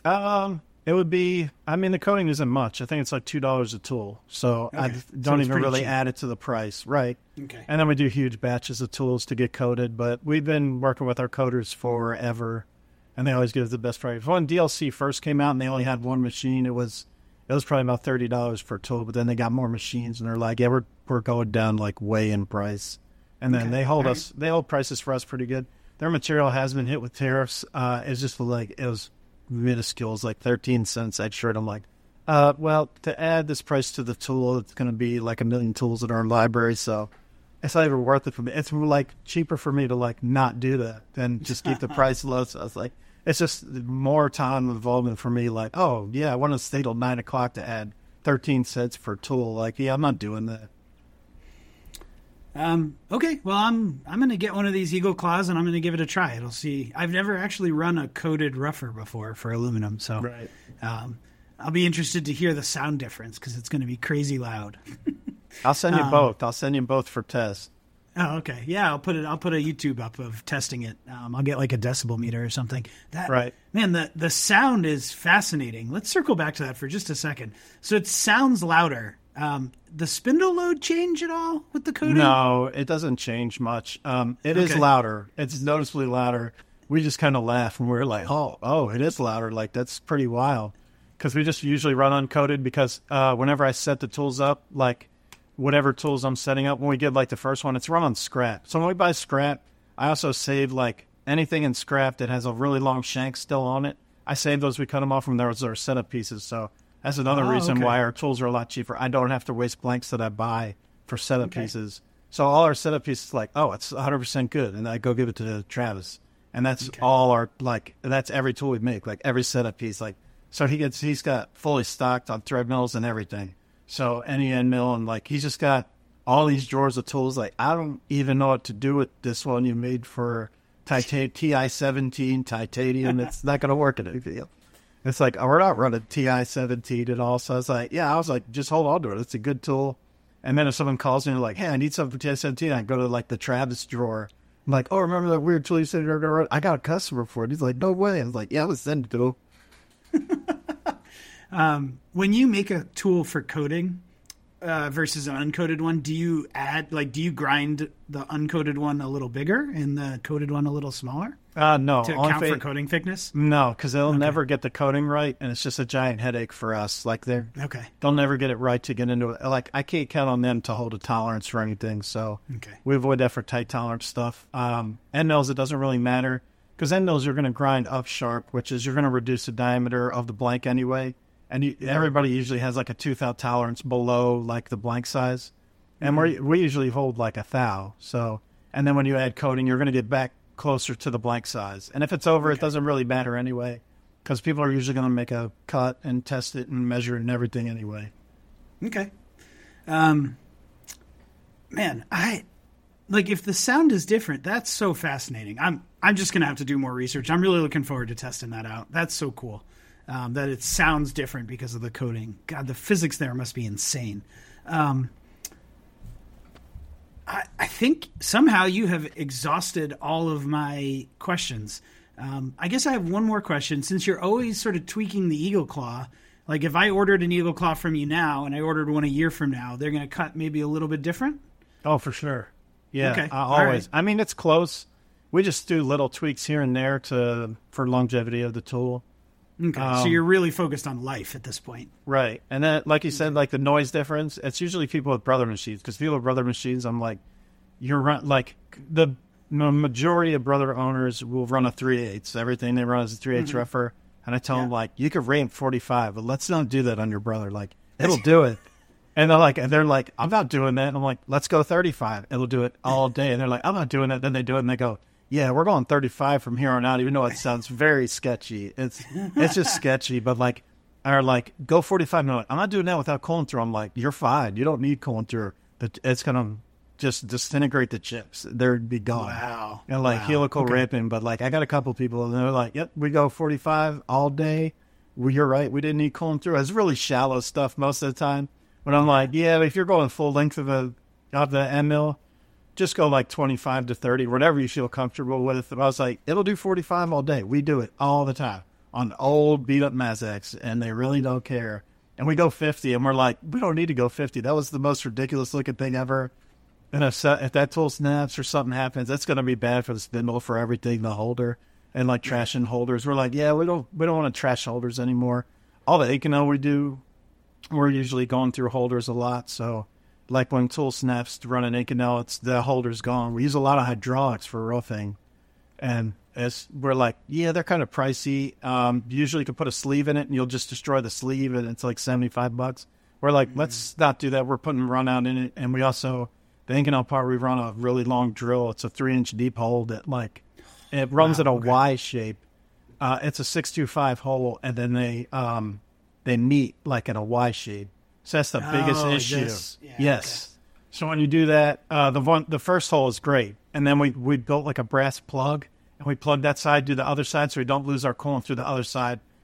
It would be. I mean, the coating isn't much. I think it's $2 a tool, so I don't even really add it to the price, right? Okay. And then we do huge batches of tools to get coated, but we've been working with our coaters forever, and they always give us the best price. When DLC first came out and they only had one machine, it was probably about $30 per tool, but then they got more machines, and they're like, yeah, we're going down way in price, and then they hold prices for us pretty good. Their material has been hit with tariffs. It's just it was minuscule, it's 13 cents extra. And I'm like, well, to add this price to the tool, it's going to be a million tools in our library, so it's not even worth it for me. It's cheaper for me to not do that than just keep the price low. So I was like, it's just more time involvement for me. Oh yeah, I want to stay till 9 o'clock to add 13 cents per tool. Yeah, I'm not doing that. Okay, well, I'm going to get one of these Eagle Claws, and I'm going to give it a try. It'll see. I've never actually run a coated rougher before for aluminum, so right. I'll be interested to hear the sound difference because it's going to be crazy loud. I'll send you both. I'll send you both for test. Oh, okay. Yeah, I'll put a YouTube up of testing it. I'll get like a decibel meter or something. Right. Man, the sound is fascinating. Let's circle back to that for just a second. So it sounds louder. The spindle load change at all with the coating? No, it doesn't change much. It is louder. It's noticeably louder. We just kind of laugh and we're like, oh, it is louder. Like, that's pretty wild. Because we just usually run uncoated because whenever I set the tools up, like whatever tools I'm setting up, when we get like the first one, it's run on scrap. So when we buy scrap, I also save like anything in scrap that has a really long shank still on it. I save those. We cut them off from those are setup pieces. So that's another reason why our tools are a lot cheaper. I don't have to waste blanks that I buy for setup pieces. So all our setup pieces, like, oh, it's 100% good. And I go give it to Travis. And that's all our, like, that's every tool we make, like every setup piece. Like, so he's got fully stocked on thread mills and everything. So any end mill, and like, he's just got all these drawers of tools. Like, I don't even know what to do with this one you made for TI-17 titanium. It's not going to work in a field. It's like, we're not running TI-17 at all. So I was like, just hold on to it. It's a good tool. And then if someone calls me and like, hey, I need something for TI-17, I go to like the Travis drawer. I'm like, oh, remember that weird tool you said you were going to run? I got a customer for it. He's like, no way. I was like, yeah, let's send it to him. When you make a tool for coating versus an uncoated one, do you grind the uncoated one a little bigger and the coated one a little smaller? No. To account for coating thickness? No, because they'll never get the coating right, and it's just a giant headache for us. Like, they'll never get it right to get into it. Like, I can't count on them to hold a tolerance for anything, so we avoid that for tight tolerance stuff. End mills, it doesn't really matter, because end mills, you're going to grind up sharp, which is you're going to reduce the diameter of the blank anyway, and everybody usually has like a tooth-out tolerance below like the blank size, and we usually hold like a thou. So, and then when you add coating, you're going to get back closer to the blank size. And if it's over, it doesn't really matter anyway, because people are usually going to make a cut and test it and measure it and everything anyway. Okay. Man, if the sound is different, that's so fascinating. I'm just going to have to do more research. I'm really looking forward to testing that out. That's so cool. That it sounds different because of the coating. God, the physics there must be insane. I think somehow you have exhausted all of my questions. I guess I have one more question. Since you're always sort of tweaking the Eagle Claw, like if I ordered an Eagle Claw from you now and I ordered one a year from now, they're going to cut maybe a little bit different? Oh, for sure. Yeah, okay. Always. Right. I mean, it's close. We just do little tweaks here and there for longevity of the tool. Okay, so you're really focused on life at this point. Right. And then, like you said, like the noise difference, it's usually people with brother machines. Because people with brother machines, I'm like, the majority of brother owners will run a 3/8. Everything they run is a 3/8 rougher. And I tell them, like, you could rate 45, but let's not do that on your brother. Like, it'll do it. And they're like, I'm not doing that. And I'm like, let's go 35. It'll do it all day. And they're like, I'm not doing that. Then they do it and they go, yeah, we're going 35 from here on out, even though it sounds very sketchy. It's just sketchy, but go 45. No, I'm not doing that without cooling through. I'm like, you're fine. You don't need cooling through. It's going to just disintegrate the chips. They'd be gone. Wow. And helical ripping. But I got a couple people and they're like, yep, we go 45 all day. Well, you're right. We didn't need cooling through. It's really shallow stuff most of the time. But I'm like, yeah, if you're going full length of the end mill, just go 25 to 30, whatever you feel comfortable with. I was like, it'll do 45 all day. We do it all the time on old beat-up Mazaks, and they really don't care. And we go 50, and we're like, we don't need to go 50. That was the most ridiculous-looking thing ever. And if that tool snaps or something happens, that's going to be bad for the spindle, for everything, the holder, and trashing holders. We're like, yeah, we don't want to trash holders anymore. All the Akinel we do, we're usually going through holders a lot, so... Like when tool snaps to run an Inconel, the holder's gone. We use a lot of hydraulics for roofing. And we're like, yeah, they're kind of pricey. Usually you can put a sleeve in it and you'll just destroy the sleeve and it's like $75. We're like, let's not do that. We're putting run out in it. And we also, the Inconel part, we run a really long drill. It's a 3-inch deep hole that it runs in a Y shape. It's a 625 hole and then they meet in a Y shape. So that's the biggest issue. Yeah, yes. Okay. So when you do that, the first hole is great. And then we built a brass plug, and we plug that side, do the other side, so we don't lose our coolant through the other side.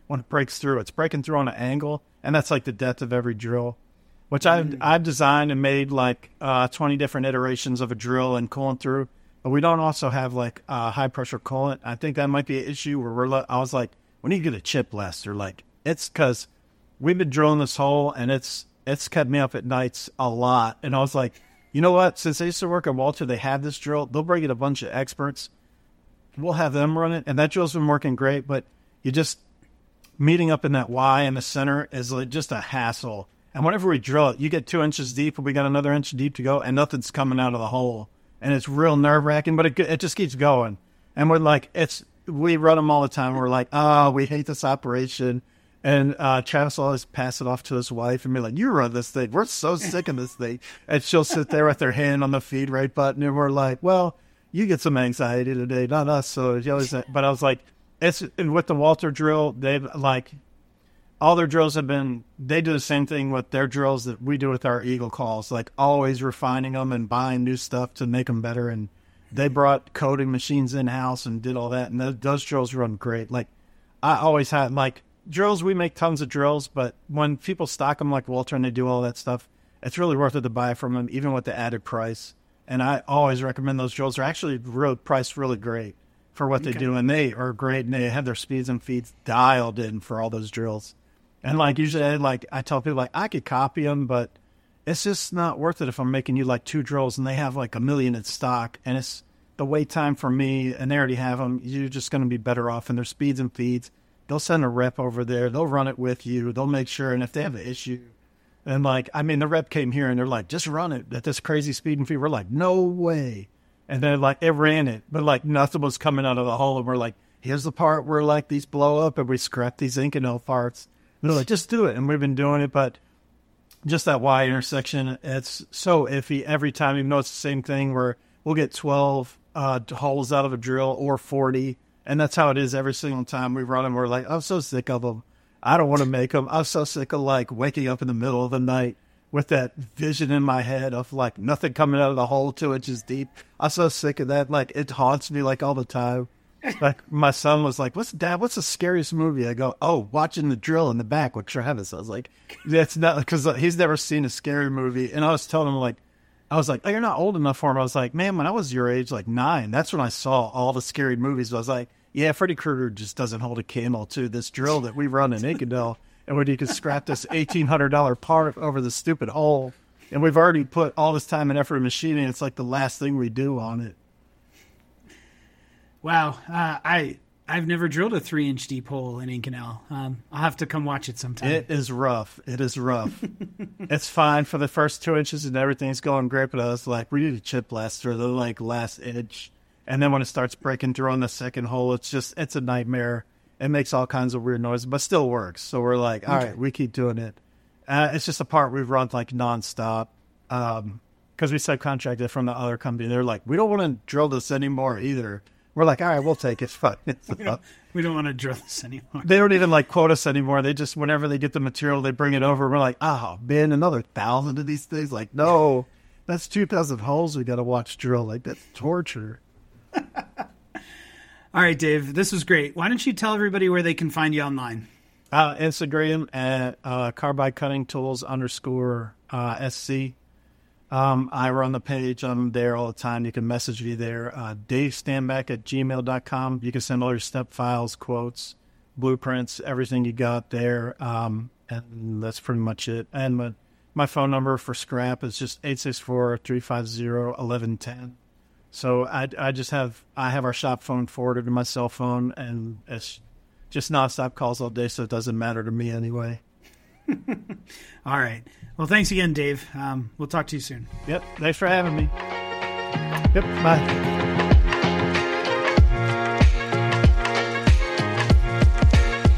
when it breaks through. It's breaking through on an angle, and that's like the depth of every drill, which I've designed and made like 20 different iterations of a drill and coolant through. But we don't also have like high pressure coolant. I think that might be an issue where I was like, we need to get a chip blaster. Like, it's because we've been drilling this hole, and it's kept me up at nights a lot. And I was like, you know what? Since I used to work at Walter, they have this drill. They'll bring in a bunch of experts. We'll have them run it. And that drill's been working great. But you just meeting up in that Y in the center is like just a hassle. And whenever we drill it, you get 2 inches deep, and we got another inch deep to go, and nothing's coming out of the hole. And it's real nerve-wracking, but it just keeps going. And we're like, we run them all the time. We're like, oh, we hate this operation. And Travis will always pass it off to his wife and be like, you run this thing. We're so sick of this thing. And she'll sit there with her hand on the feed rate button. And we're like, well, you get some anxiety today, not us. So she always, but I was like, and with the Walter drill, they've like, all their drills have been, they do the same thing with their drills that we do with our Eagle calls, like always refining them and buying new stuff to make them better. And they brought coating machines in-house and did all that. And those drills run great. Like, I always had, like, drills, we make tons of drills, but when people stock them like Walter and they do all that stuff, it's really worth it to buy from them, even with the added price. And I always recommend those drills. They're actually priced really great for what they do, and they are great, and they have their speeds and feeds dialed in for all those drills. And like usually, like I tell people, like I could copy them, but it's just not worth it if I'm making you like 2 drills and they have like 1 million in stock, and it's the wait time for me, and they already have them. You're just going to be better off in their speeds and feeds. They'll send a rep over there. They'll run it with you. They'll make sure. And if they have an issue, and like, I mean, the rep came here and they're like, just run it at this crazy speed and feed. We're like, no way. And then like, it ran it, but like nothing was coming out of the hole. And we're like, here's the part where like these blow up and we scrap these Inconel parts. And they're like, just do it. And we've been doing it. But just that Y intersection, it's so iffy every time. Even though it's the same thing where we'll get 12 holes out of a drill or 40. And that's how it is every single time we run them. We're like, I'm so sick of them. I don't want to make them. I'm so sick of like waking up in the middle of the night with that vision in my head of like nothing coming out of the hole 2 inches deep. I'm so sick of that. Like it haunts me like all the time. Like my son was like, what's the scariest movie? I go, oh, watching the drill in the back with Travis. I was like, that's not, because he's never seen a scary movie. And I was telling him like, I was like, oh, you're not old enough for him. I was like, man, when I was your age, like 9, that's when I saw all the scary movies. I was like, yeah, Freddy Krueger just doesn't hold a candle to this drill that we run in Inconel. And when you can scrap this $1,800 part over the stupid hole, and we've already put all this time and effort in machining, it's like the last thing we do on it. Wow. I've never drilled a 3-inch deep hole in Inconel. I'll have to come watch it sometime. It is rough. It's fine for the first 2 inches and everything's going great, but I was like, we need a chip blaster, the like last inch. And then when it starts breaking through on the second hole, it's a nightmare. It makes all kinds of weird noises, but still works. So we're like, all right, we keep doing it. It's just a part we've run like nonstop because we subcontracted from the other company. They're like, we don't want to drill this anymore either. We're like, all right, we'll take it. Fuck. We don't want to drill this anymore. They don't even like quote us anymore. They just, whenever they get the material, they bring it over. We're like, oh, man, another 1,000 of these things. Like, no, that's 2,000 holes we got to watch drill. Like, that's torture. All right, Dave, this was great. Why don't you tell everybody where they can find you online? Instagram at Carbide Cutting Tools _SC. I run the page. I'm there all the time. You can message me there. DaveStandback@gmail.com. You can send all your step files, quotes, blueprints, everything you got there. And that's pretty much it. And my phone number for scrap is just 864-350-1110. So I have our shop phone forwarded to my cell phone, and it's just nonstop calls all day, so it doesn't matter to me anyway. All right. Well, thanks again, Dave. We'll talk to you soon. Yep. Thanks for having me. Yep. Bye.